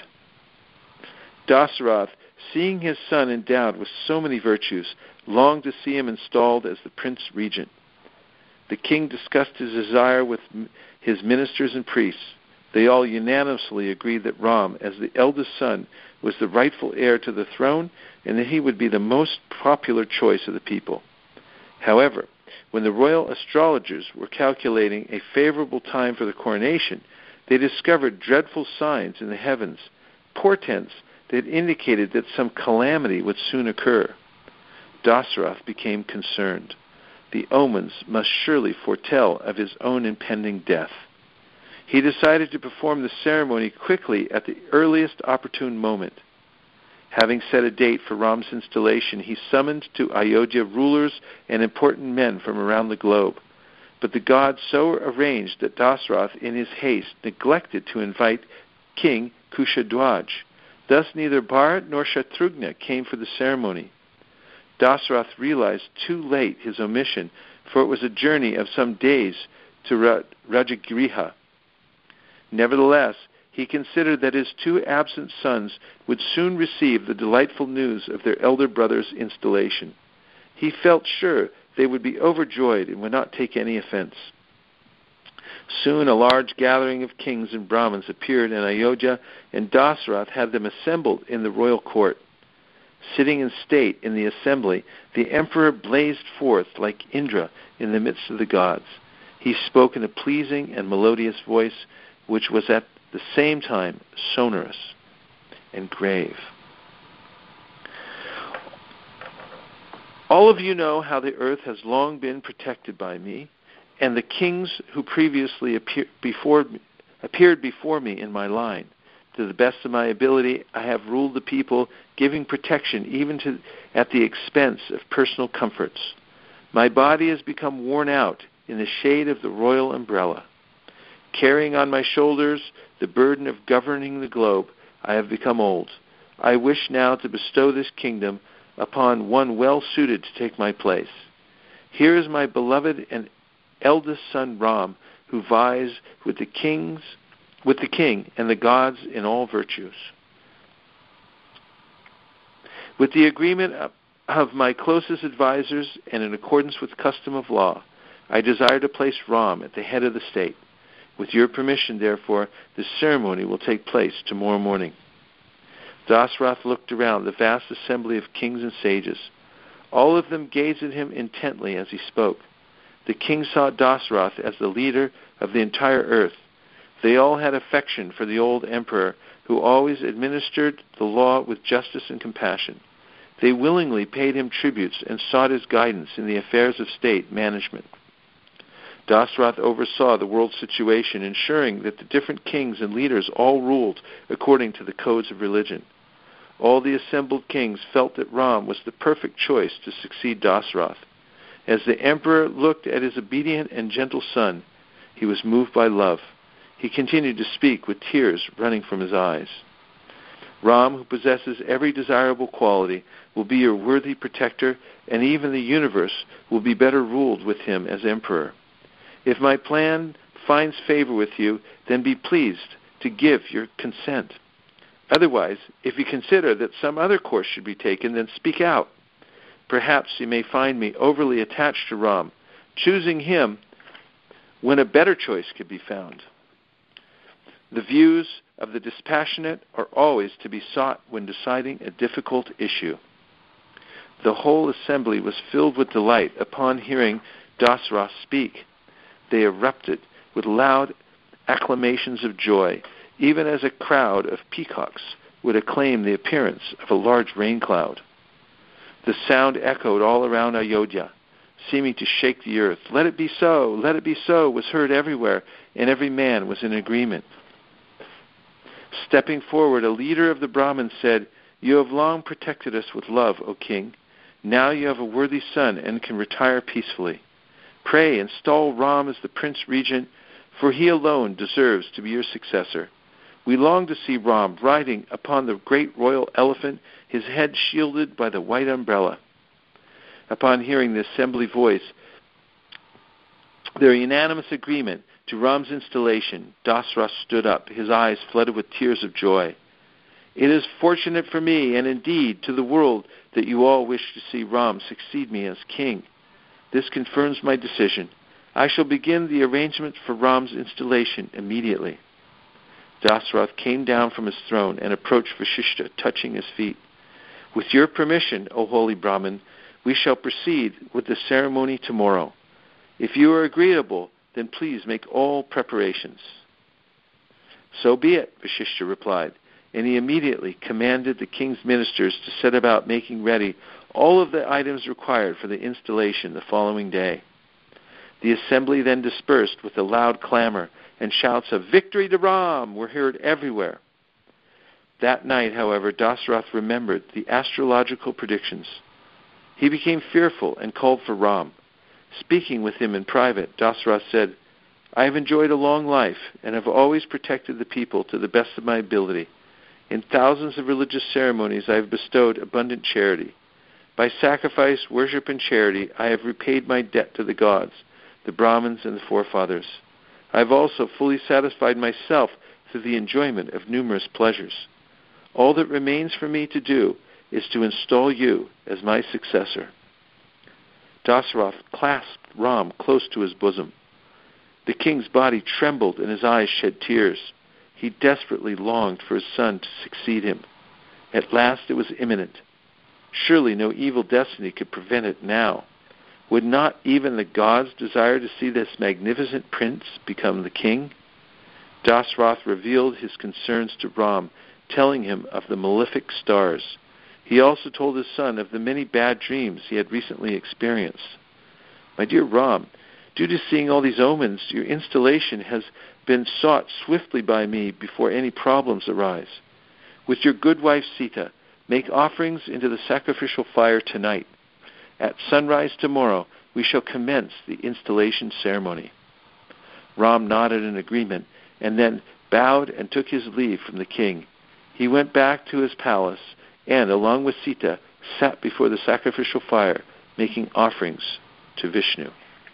Dasarath, seeing his son endowed with so many virtues, longed to see him installed as the prince regent. The king discussed his desire with his ministers and priests. They all unanimously agreed that Ram, as the eldest son, was the rightful heir to the throne, and that he would be the most popular choice of the people. However, when the royal astrologers were calculating a favorable time for the coronation, they discovered dreadful signs in the heavens, portents that indicated that some calamity would soon occur. Dasarath became concerned. The omens must surely foretell of his own impending death. He decided to perform the ceremony quickly at the earliest opportune moment. Having set a date for Ram's installation, he summoned to Ayodhya rulers and important men from around the globe. But the gods so arranged that Dasarath, in his haste, neglected to invite King Kushadwaj. Thus neither Bharat nor Shatrughna came for the ceremony. Dasarath realized too late his omission, for it was a journey of some days to Ra- Rajagriha. Nevertheless, he considered that his two absent sons would soon receive the delightful news of their elder brother's installation. He felt sure they would be overjoyed and would not take any offense. Soon a large gathering of kings and Brahmins appeared in Ayodhya, and Dasarath had them assembled in the royal court. Sitting in state in the assembly, the emperor blazed forth like Indra in the midst of the gods. He spoke in a pleasing and melodious voice, which was at the same time sonorous and grave. All of you know how the earth has long been protected by me, and the kings who previously appear before, appeared before me in my line. To the best of my ability, I have ruled the people, giving protection even to, at the expense of personal comforts. My body has become worn out in the shade of the royal umbrella. Carrying on my shoulders the burden of governing the globe, I have become old. I wish now to bestow this kingdom upon one well suited to take my place. Here is my beloved and eldest son Ram, who vies with the kings, with the king and the gods in all virtues. With the agreement of my closest advisors and in accordance with custom of law, I desire to place Ram at the head of the state. With your permission, therefore, the ceremony will take place tomorrow morning. Dasarath looked around the vast assembly of kings and sages. All of them gazed at him intently as he spoke. The king saw Dasarath as the leader of the entire earth. They all had affection for the old emperor, who always administered the law with justice and compassion. They willingly paid him tributes and sought his guidance in the affairs of state management. Dasarath oversaw the world situation, ensuring that the different kings and leaders all ruled according to the codes of religion. All the assembled kings felt that Ram was the perfect choice to succeed Dasarath. As the emperor looked at his obedient and gentle son, he was moved by love. He continued to speak with tears running from his eyes. Ram, who possesses every desirable quality, will be your worthy protector, and even the universe will be better ruled with him as emperor. If my plan finds favor with you, then be pleased to give your consent. Otherwise, if you consider that some other course should be taken, then speak out. Perhaps you may find me overly attached to Ram, choosing him when a better choice could be found. The views of the dispassionate are always to be sought when deciding a difficult issue. The whole assembly was filled with delight upon hearing Dasrath speak. They erupted with loud acclamations of joy, even as a crowd of peacocks would acclaim the appearance of a large rain cloud. The sound echoed all around Ayodhya, seeming to shake the earth. "Let it be so! Let it be so!" was heard everywhere, and every man was in agreement. Stepping forward, a leader of the Brahmins said, "You have long protected us with love, O king. Now you have a worthy son and can retire peacefully. Pray, install Ram as the prince regent, for he alone deserves to be your successor. We long to see Ram riding upon the great royal elephant, his head shielded by the white umbrella." Upon hearing the assembly voice their unanimous agreement to Ram's installation, Dasrath stood up, his eyes flooded with tears of joy. "It is fortunate for me, and indeed to the world, that you all wish to see Ram succeed me as king. This confirms my decision. I shall begin the arrangements for Ram's installation immediately." Dasrath came down from his throne and approached Vasishtha, touching his feet. "With your permission, O holy Brahmin, we shall proceed with the ceremony tomorrow. If you are agreeable, then please make all preparations." "So be it," Vasishtha replied, and he immediately commanded the king's ministers to set about making ready all of the items required for the installation the following day. The assembly then dispersed with a loud clamor, and shouts of "Victory to Ram" were heard everywhere. That night, however, Dasrath remembered the astrological predictions. He became fearful and called for Ram. Speaking with him in private, Dasrath said, "I have enjoyed a long life and have always protected the people to the best of my ability. In thousands of religious ceremonies I have bestowed abundant charity. By sacrifice, worship, and charity I have repaid my debt to the gods, the Brahmins, and the forefathers. I have also fully satisfied myself through the enjoyment of numerous pleasures. All that remains for me to do is to install you as my successor." Dasrath clasped Ram close to his bosom. The king's body trembled and his eyes shed tears. He desperately longed for his son to succeed him. At last it was imminent. Surely no evil destiny could prevent it now. Would not even the gods desire to see this magnificent prince become the king? Dasrath revealed his concerns to Ram, telling him of the malefic stars. He also told his son of the many bad dreams he had recently experienced. "My dear Ram, due to seeing all these omens, your installation has been sought swiftly by me before any problems arise. With your good wife Sita, make offerings into the sacrificial fire tonight. At sunrise tomorrow, we shall commence the installation ceremony." Ram nodded in agreement and then bowed and took his leave from the king. He went back to his palace and, along with Sita, sat before the sacrificial fire, making offerings to Vishnu.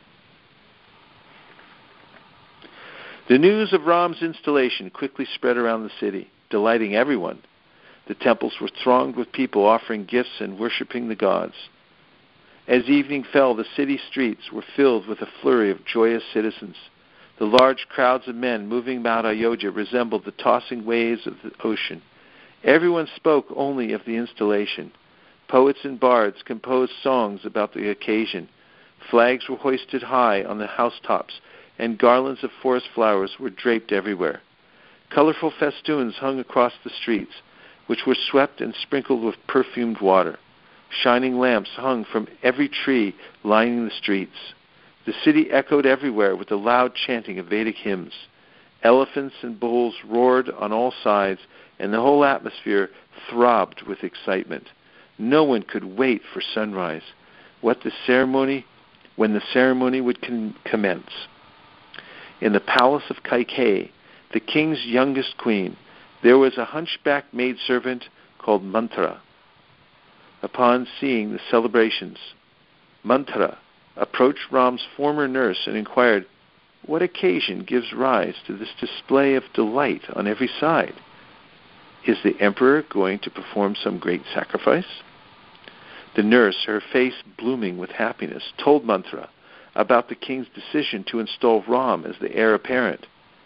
The news of Ram's installation quickly spread around the city, delighting everyone. The temples were thronged with people offering gifts and worshipping the gods. As evening fell, the city streets were filled with a flurry of joyous citizens. The large crowds of men moving about Ayodhya resembled the tossing waves of the ocean. Everyone spoke only of the installation. Poets and bards composed songs about the occasion. Flags were hoisted high on the housetops, and garlands of forest flowers were draped everywhere. Colorful festoons hung across the streets, which were swept and sprinkled with perfumed water. Shining lamps hung from every tree lining the streets. The city echoed everywhere with the loud chanting of Vedic hymns. Elephants and bulls roared on all sides, and the whole atmosphere throbbed with excitement. No one could wait for sunrise, what the ceremony, when the ceremony would con- commence. In the palace of Kaikeyi, the king's youngest queen, there was a hunchback maidservant called Manthara. Upon seeing the celebrations, Manthara approached Ram's former nurse and inquired, "What occasion gives rise to this display of delight on every side? Is the emperor going to perform some great sacrifice?" The nurse, her face blooming with happiness, told Manthara about the king's decision to install Ram as the heir apparent.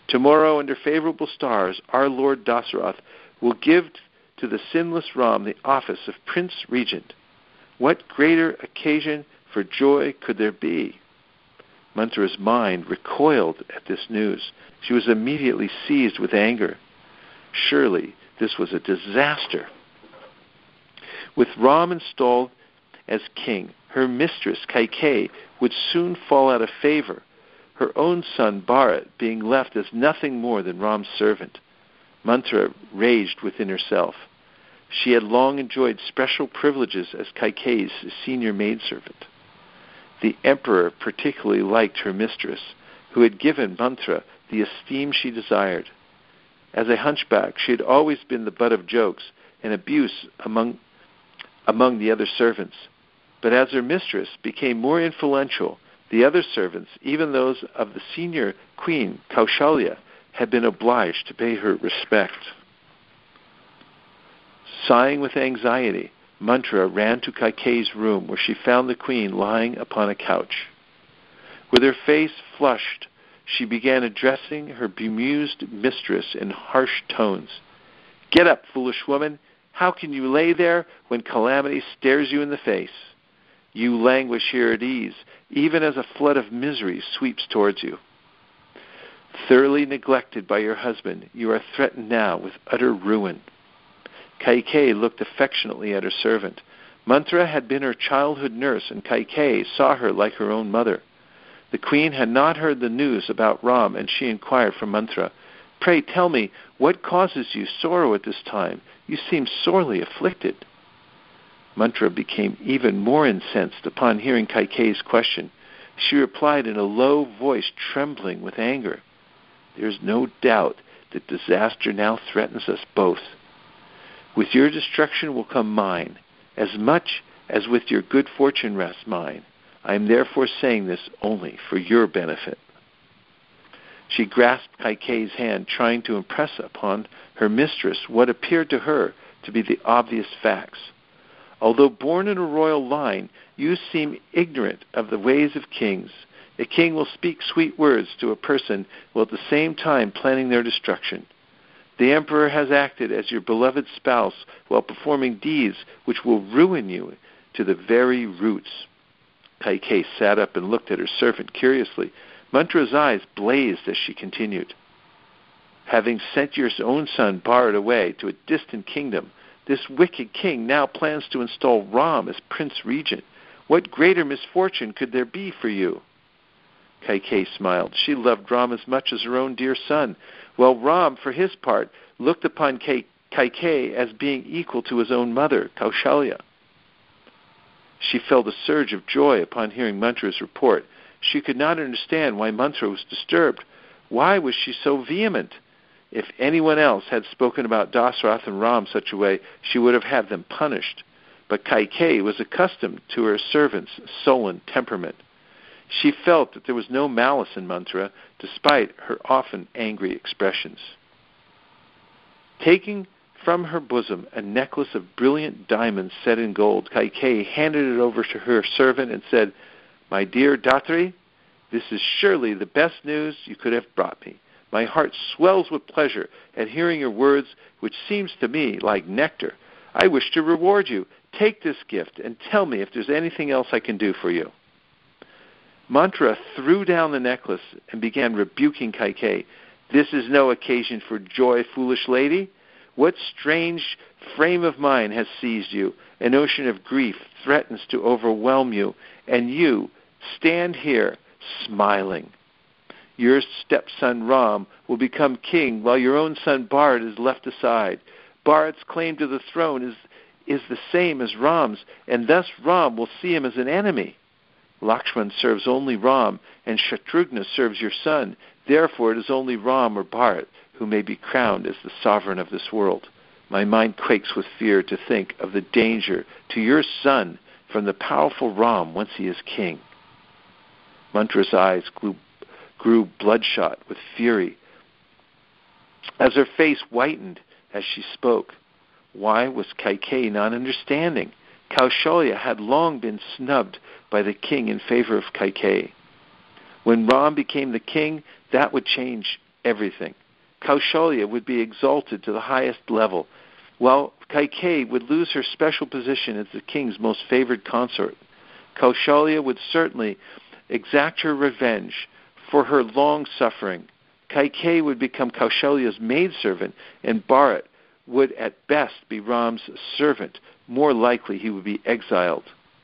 Tomorrow, under favorable stars, our Lord Dasarath will give to the sinless Ram the office of Prince Regent. What greater occasion for joy could there be? Manthara's mind recoiled at this news. She was immediately seized with anger. Surely this was a disaster. With Ram installed as king, her mistress, Kaikeyi, would soon fall out of favor, her own son, Bharat, being left as nothing more than Ram's servant. Manthara raged within herself. She had long enjoyed special privileges as Kaikeyi's senior maidservant. The emperor particularly liked her mistress, who had given Manthara the esteem she desired. As a hunchback, she had always been the butt of jokes and abuse among, among the other servants. But as her mistress became more influential, the other servants, even those of the senior queen, Kaushalya, had been obliged to pay her respect. Sighing with anxiety, Manthara ran to Kaikeyi's room, where she found the queen lying upon a couch. With her face flushed, she began addressing her bemused mistress in harsh tones. "Get up, foolish woman! How can you lay there when calamity stares you in the face? You languish here at ease, even as a flood of misery sweeps towards you. Thoroughly neglected by your husband, you are threatened now with utter ruin." Kaikeyi looked affectionately at her servant. Manthara had been her childhood nurse, and Kaikeyi saw her like her own mother. The queen had not heard the news about Ram, and she inquired from Manthara, "Pray tell me, what causes you sorrow at this time? You seem sorely afflicted." Manthara became even more incensed upon hearing Kaikeyi's question. She replied in a low voice, trembling with anger, "There is no doubt that disaster now threatens us both. With your destruction will come mine, as much as with your good fortune rests mine. I am therefore saying this only for your benefit." She grasped Kaikeyi's hand, trying to impress upon her mistress what appeared to her to be the obvious facts. "Although born in a royal line, you seem ignorant of the ways of kings. A king will speak sweet words to a person while at the same time planning their destruction. The emperor has acted as your beloved spouse while performing deeds which will ruin you to the very roots." Kaikeyi sat up and looked at her servant curiously. Manthara's eyes blazed as she continued, "Having sent your own son Bharat away to a distant kingdom, this wicked king now plans to install Ram as Prince Regent. What greater misfortune could there be for you?" Kaikeyi smiled. She loved Ram as much as her own dear son, while Ram, for his part, looked upon Kaikeyi as being equal to his own mother, Kaushalya. She felt a surge of joy upon hearing Manthara's report. She could not understand why Manthara was disturbed. Why was she so vehement? If anyone else had spoken about Dasarath and Ram such a way, she would have had them punished. But Kaikeyi was accustomed to her servant's sullen temperament. She felt that there was no malice in Manthara, despite her often angry expressions. Taking from her bosom a necklace of brilliant diamonds set in gold, Kaikeyi handed it over to her servant and said, "My dear Datri, this is surely the best news you could have brought me. My heart swells with pleasure at hearing your words, which seems to me like nectar. I wish to reward you. Take this gift and tell me if there's anything else I can do for you." Manthara threw down the necklace and began rebuking Kaikeyi. "This is no occasion for joy, foolish lady. What strange frame of mind has seized you? An ocean of grief threatens to overwhelm you, and you stand here smiling. Your stepson Ram will become king while your own son Bharat is left aside. Bharat's claim to the throne is, is the same as Ram's, and thus Ram will see him as an enemy. Lakshman serves only Ram, and Shatrughna serves your son. Therefore it is only Ram or Bharat who may be crowned as the sovereign of this world. My mind quakes with fear to think of the danger to your son from the powerful Ram once he is king." Manthara's eyes grew, grew bloodshot with fury as her face whitened as she spoke. Why was Kaikeyi not understanding? Kaushalya had long been snubbed by the king in favor of Kaikeyi. When Ram became the king, that would change everything. Kaushalya would be exalted to the highest level, while Kaikeyi would lose her special position as the king's most favored consort. Kaushalya would certainly exact her revenge for her long suffering. Kaikeyi would become Kaushalya's maidservant, and Bharat would at best be Ram's servant. More likely he would be exiled.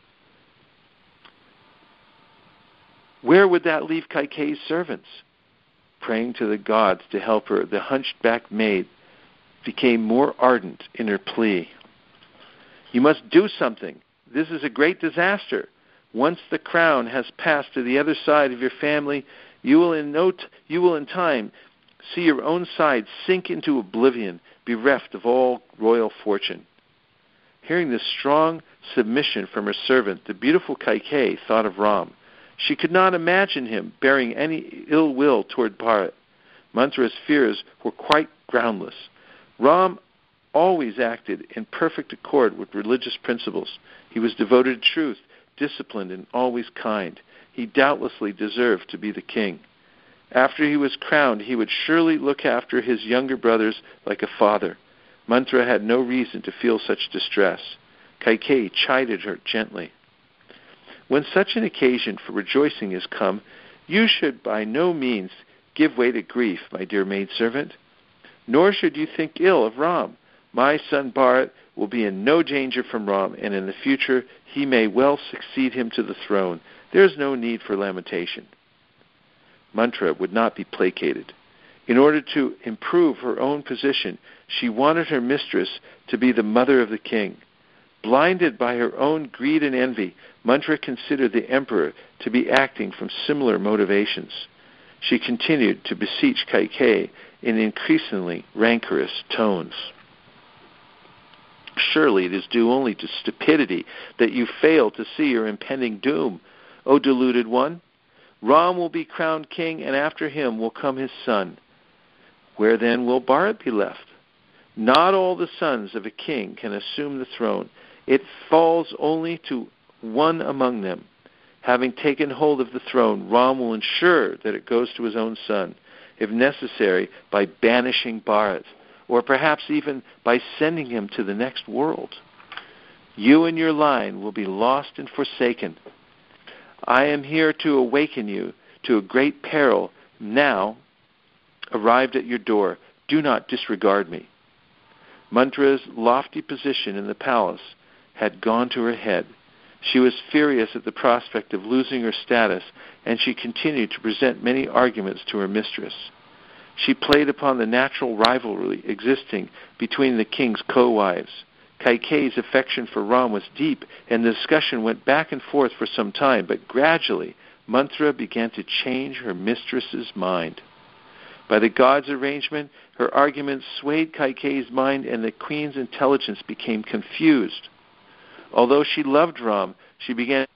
Where would that leave Kaikeyi's servants? Praying to the gods to help her, the hunchback maid became more ardent in her plea. You must do something. This is a great disaster. Once the crown has passed to the other side of your family, you will in no t- you will in time see your own side sink into oblivion, bereft of all royal fortune. Hearing this strong submission from her servant, the beautiful Kaikeyi thought of Ram. She could not imagine him bearing any ill will toward Bharat. Manthara's fears were quite groundless. Ram always acted in perfect accord with religious principles. He was devoted to truth, disciplined, and always kind. He doubtlessly deserved to be the king. After he was crowned, he would surely look after his younger brothers like a father. Manthara had no reason to feel such distress. Kaikeyi chided her gently. When such an occasion for rejoicing is come, you should by no means give way to grief, my dear maidservant. Nor should you think ill of Ram. My son Bharat will be in no danger from Ram, and in the future he may well succeed him to the throne. There is no need for lamentation. Manthara would not be placated. In order to improve her own position, she wanted her mistress to be the mother of the king. Blinded by her own greed and envy, Manthara considered the emperor to be acting from similar motivations. She continued to beseech Kaikeyi in increasingly rancorous tones. Surely it is due only to stupidity that you fail to see your impending doom, O deluded one. Ram will be crowned king, and after him will come his son. Where then will Bharat be left? Not all the sons of a king can assume the throne. It falls only to one among them. Having taken hold of the throne, Ram will ensure that it goes to his own son, if necessary, by banishing Bharat, or perhaps even by sending him to the next world. You and your line will be lost and forsaken. I am here to awaken you to a great peril, now arrived at your door. Do not disregard me. Manthara's lofty position in the palace had gone to her head. She was furious at the prospect of losing her status, and she continued to present many arguments to her mistress. She played upon the natural rivalry existing between the king's co-wives. Kaikeyi's affection for Ram was deep, and the discussion went back and forth for some time, but gradually Manthara began to change her mistress's mind. By the gods' arrangement, her arguments swayed Kaikeyi's mind, and the queen's intelligence became confused. Although she loved Ram, she began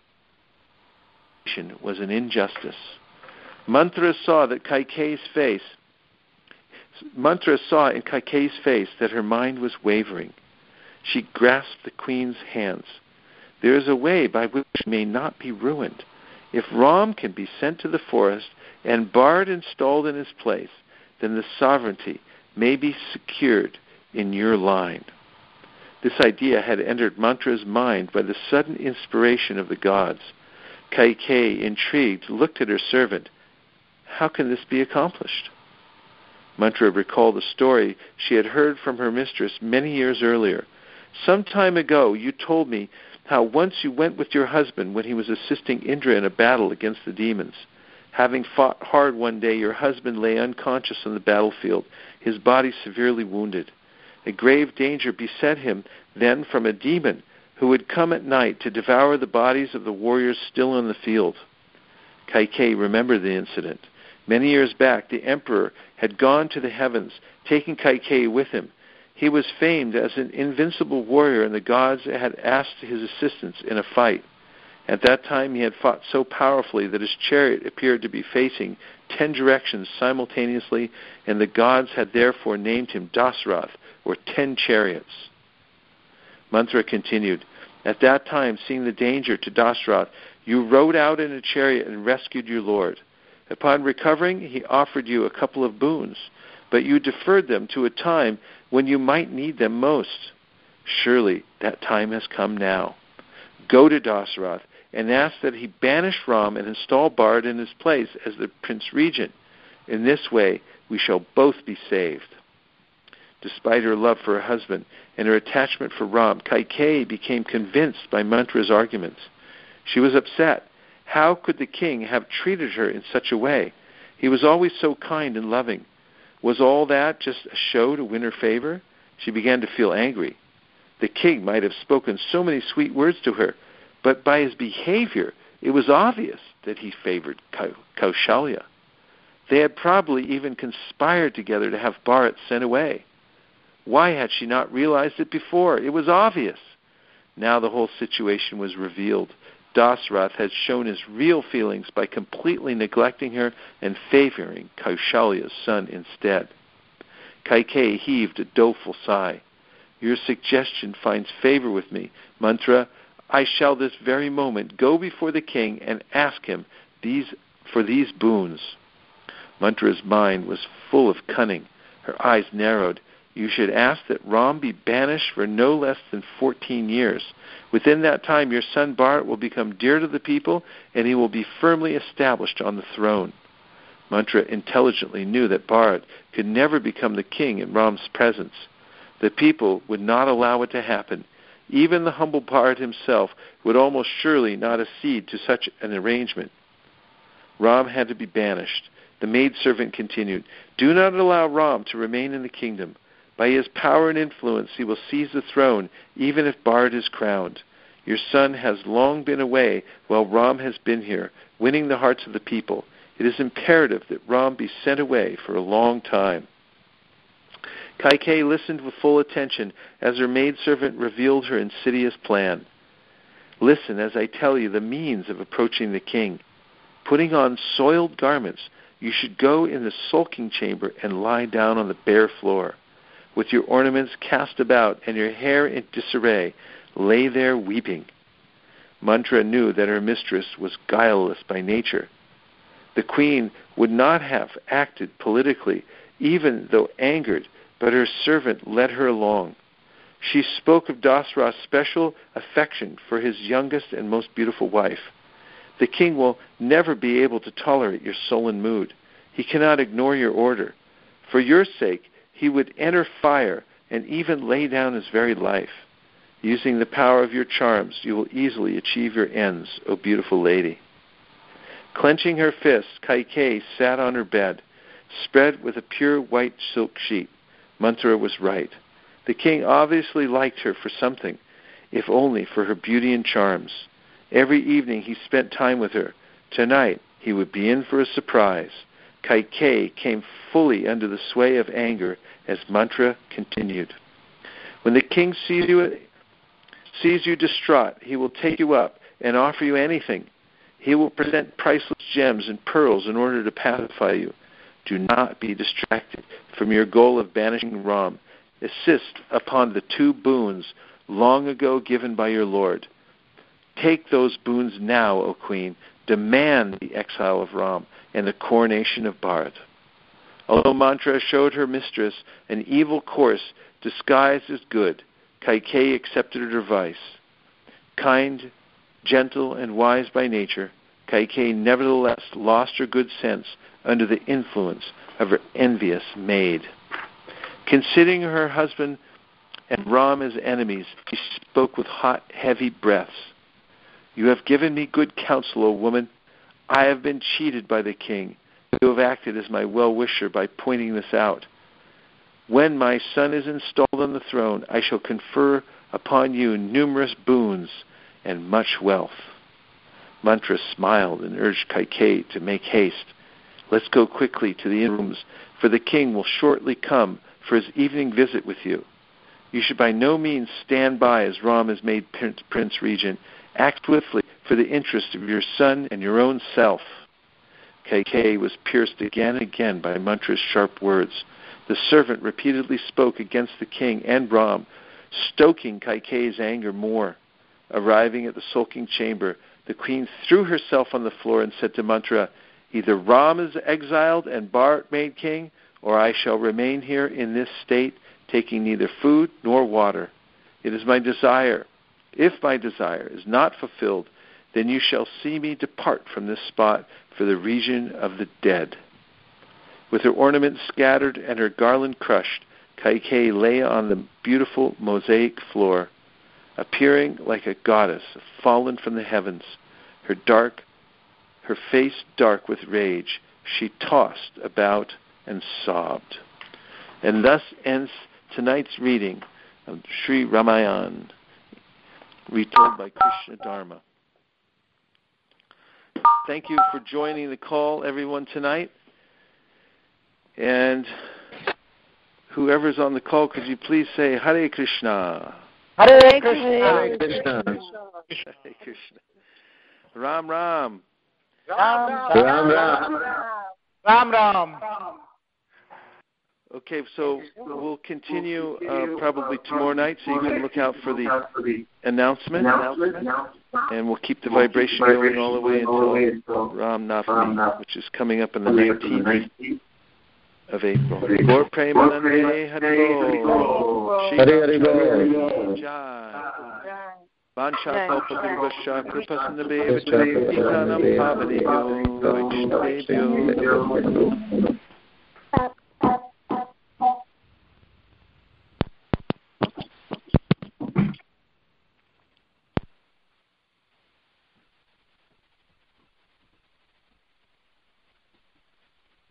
to was an injustice. Manthara saw that Kaikeyi's face. Manthara saw in Kaikeyi's face that her mind was wavering. She grasped the queen's hands. There is a way by which she may not be ruined. If Ram can be sent to the forest and Bharat installed in his place, then the sovereignty may be secured in your line. This idea had entered Manthara's mind by the sudden inspiration of the gods. Kaikeyi, intrigued, looked at her servant. How can this be accomplished? Manthara recalled a story she had heard from her mistress many years earlier. Some time ago you told me how once you went with your husband when he was assisting Indra in a battle against the demons. Having fought hard one day, your husband lay unconscious on the battlefield, his body severely wounded. A grave danger beset him then from a demon who would come at night to devour the bodies of the warriors still in the field. Kaikeyi remembered the incident. Many years back, the emperor had gone to the heavens, taking Kaikeyi with him. He was famed as an invincible warrior, and the gods had asked his assistance in a fight. At that time, he had fought so powerfully that his chariot appeared to be facing ten directions simultaneously, and the gods had therefore named him Dasrath, or ten chariots. Manthara continued, at that time, seeing the danger to Dasrath, you rode out in a chariot and rescued your lord. Upon recovering, he offered you a couple of boons, but you deferred them to a time when you might need them most. Surely that time has come now. Go to Dasarath and ask that he banish Ram and install Bharat in his place as the Prince Regent. In this way, we shall both be saved." Despite her love for her husband and her attachment for Ram, Kaikeyi became convinced by Mantra's arguments. She was upset. How could the king have treated her in such a way? He was always so kind and loving. Was all that just a show to win her favor? She began to feel angry. The king might have spoken so many sweet words to her, but by his behavior, it was obvious that he favored Kaushalya. They had probably even conspired together to have Bharat sent away. Why had she not realized it before? It was obvious. Now the whole situation was revealed. Dasarath had shown his real feelings by completely neglecting her and favoring Kaushalya's son instead. Kaikeyi heaved a doleful sigh. "Your suggestion finds favor with me, Mantra. I shall this very moment go before the king and ask him these for these boons." Mantra's mind was full of cunning. Her eyes narrowed. "You should ask that Ram be banished for no less than fourteen years. Within that time, your son Bharat will become dear to the people, and he will be firmly established on the throne." Mantra intelligently knew that Bharat could never become the king in Ram's presence. The people would not allow it to happen. Even the humble Bharat himself would almost surely not accede to such an arrangement. Ram had to be banished. The maidservant continued, "Do not allow Ram to remain in the kingdom. By his power and influence, he will seize the throne, even if Bharat is crowned. Your son has long been away, while Ram has been here, winning the hearts of the people. It is imperative that Ram be sent away for a long time." Kaikeyi listened with full attention as her maidservant revealed her insidious plan. "Listen as I tell you the means of approaching the king. Putting on soiled garments, you should go in the sulking chamber and lie down on the bare floor. With your ornaments cast about and your hair in disarray, lay there weeping." Mantra knew that her mistress was guileless by nature. The queen would not have acted politically, even though angered, but her servant led her along. She spoke of Dasarath's special affection for his youngest and most beautiful wife. "The king will never be able to tolerate your sullen mood. He cannot ignore your order. For your sake, he would enter fire and even lay down his very life. Using the power of your charms, you will easily achieve your ends, O beautiful lady." Clenching her fists, Kaikeyi sat on her bed, spread with a pure white silk sheet. Mantra was right. The king obviously liked her for something, if only for her beauty and charms. Every evening he spent time with her. Tonight he would be in for a surprise. Kaikeyi came fully under the sway of anger as Mantra continued. "When the king sees you, sees you distraught, he will take you up and offer you anything. He will present priceless gems and pearls in order to pacify you. Do not be distracted from your goal of banishing Ram. Insist upon the two boons long ago given by your lord. Take those boons now, O queen. Demand the exile of Ram and the coronation of Bharat." Although Mantra showed her mistress an evil course disguised as good, Kaikeyi accepted her advice. Kind, gentle, and wise by nature, Kaikeyi nevertheless lost her good sense under the influence of her envious maid. Considering her husband and Ram as enemies, she spoke with hot, heavy breaths. "You have given me good counsel, O woman. I have been cheated by the king. You have acted as my well-wisher by pointing this out. When my son is installed on the throne, I shall confer upon you numerous boons and much wealth." Mantra smiled and urged Kaikeyi to make haste. "Let's go quickly to the inner rooms, for the king will shortly come for his evening visit with you. You should by no means stand by as Ram is made Prince, Prince Regent. Act swiftly for the interest of your son and your own self." Kaikeyi was pierced again and again by Mantra's sharp words. The servant repeatedly spoke against the king and Ram, stoking Kaikeyi's anger more. Arriving at the sulking chamber, the queen threw herself on the floor and said to Mantra, Either Ram is exiled and Bharat made king, or I shall remain here in this state, taking neither food nor water. It is my desire. If my desire is not fulfilled, then you shall see me depart from this spot for the region of the dead." With her ornaments scattered and her garland crushed, Kaikeyi lay on the beautiful mosaic floor, appearing like a goddess fallen from the heavens. Her dark, her face dark with rage, she tossed about and sobbed. And thus ends tonight's reading of Sri Ramayana, retold by Krishna Dharma. Thank you for joining the call, everyone, tonight. And whoever's on the call, could you please say Hare Krishna? Hare Krishna. Hare Krishna. Hare Krishna. Ram Ram. Ram Ram Ram. Ram Ram. Okay, so we'll continue uh, probably tomorrow night, so you can look out for the announcement, and we'll keep the vibration going all the way until Ram Navami, which is coming up on the nineteenth of April. Gaur Premanande Haribo. Hare Hare Jai. Vancha Kalpatrivasya Kripasnabheva Nitanam Pavanebhyo Vaishnavebhyo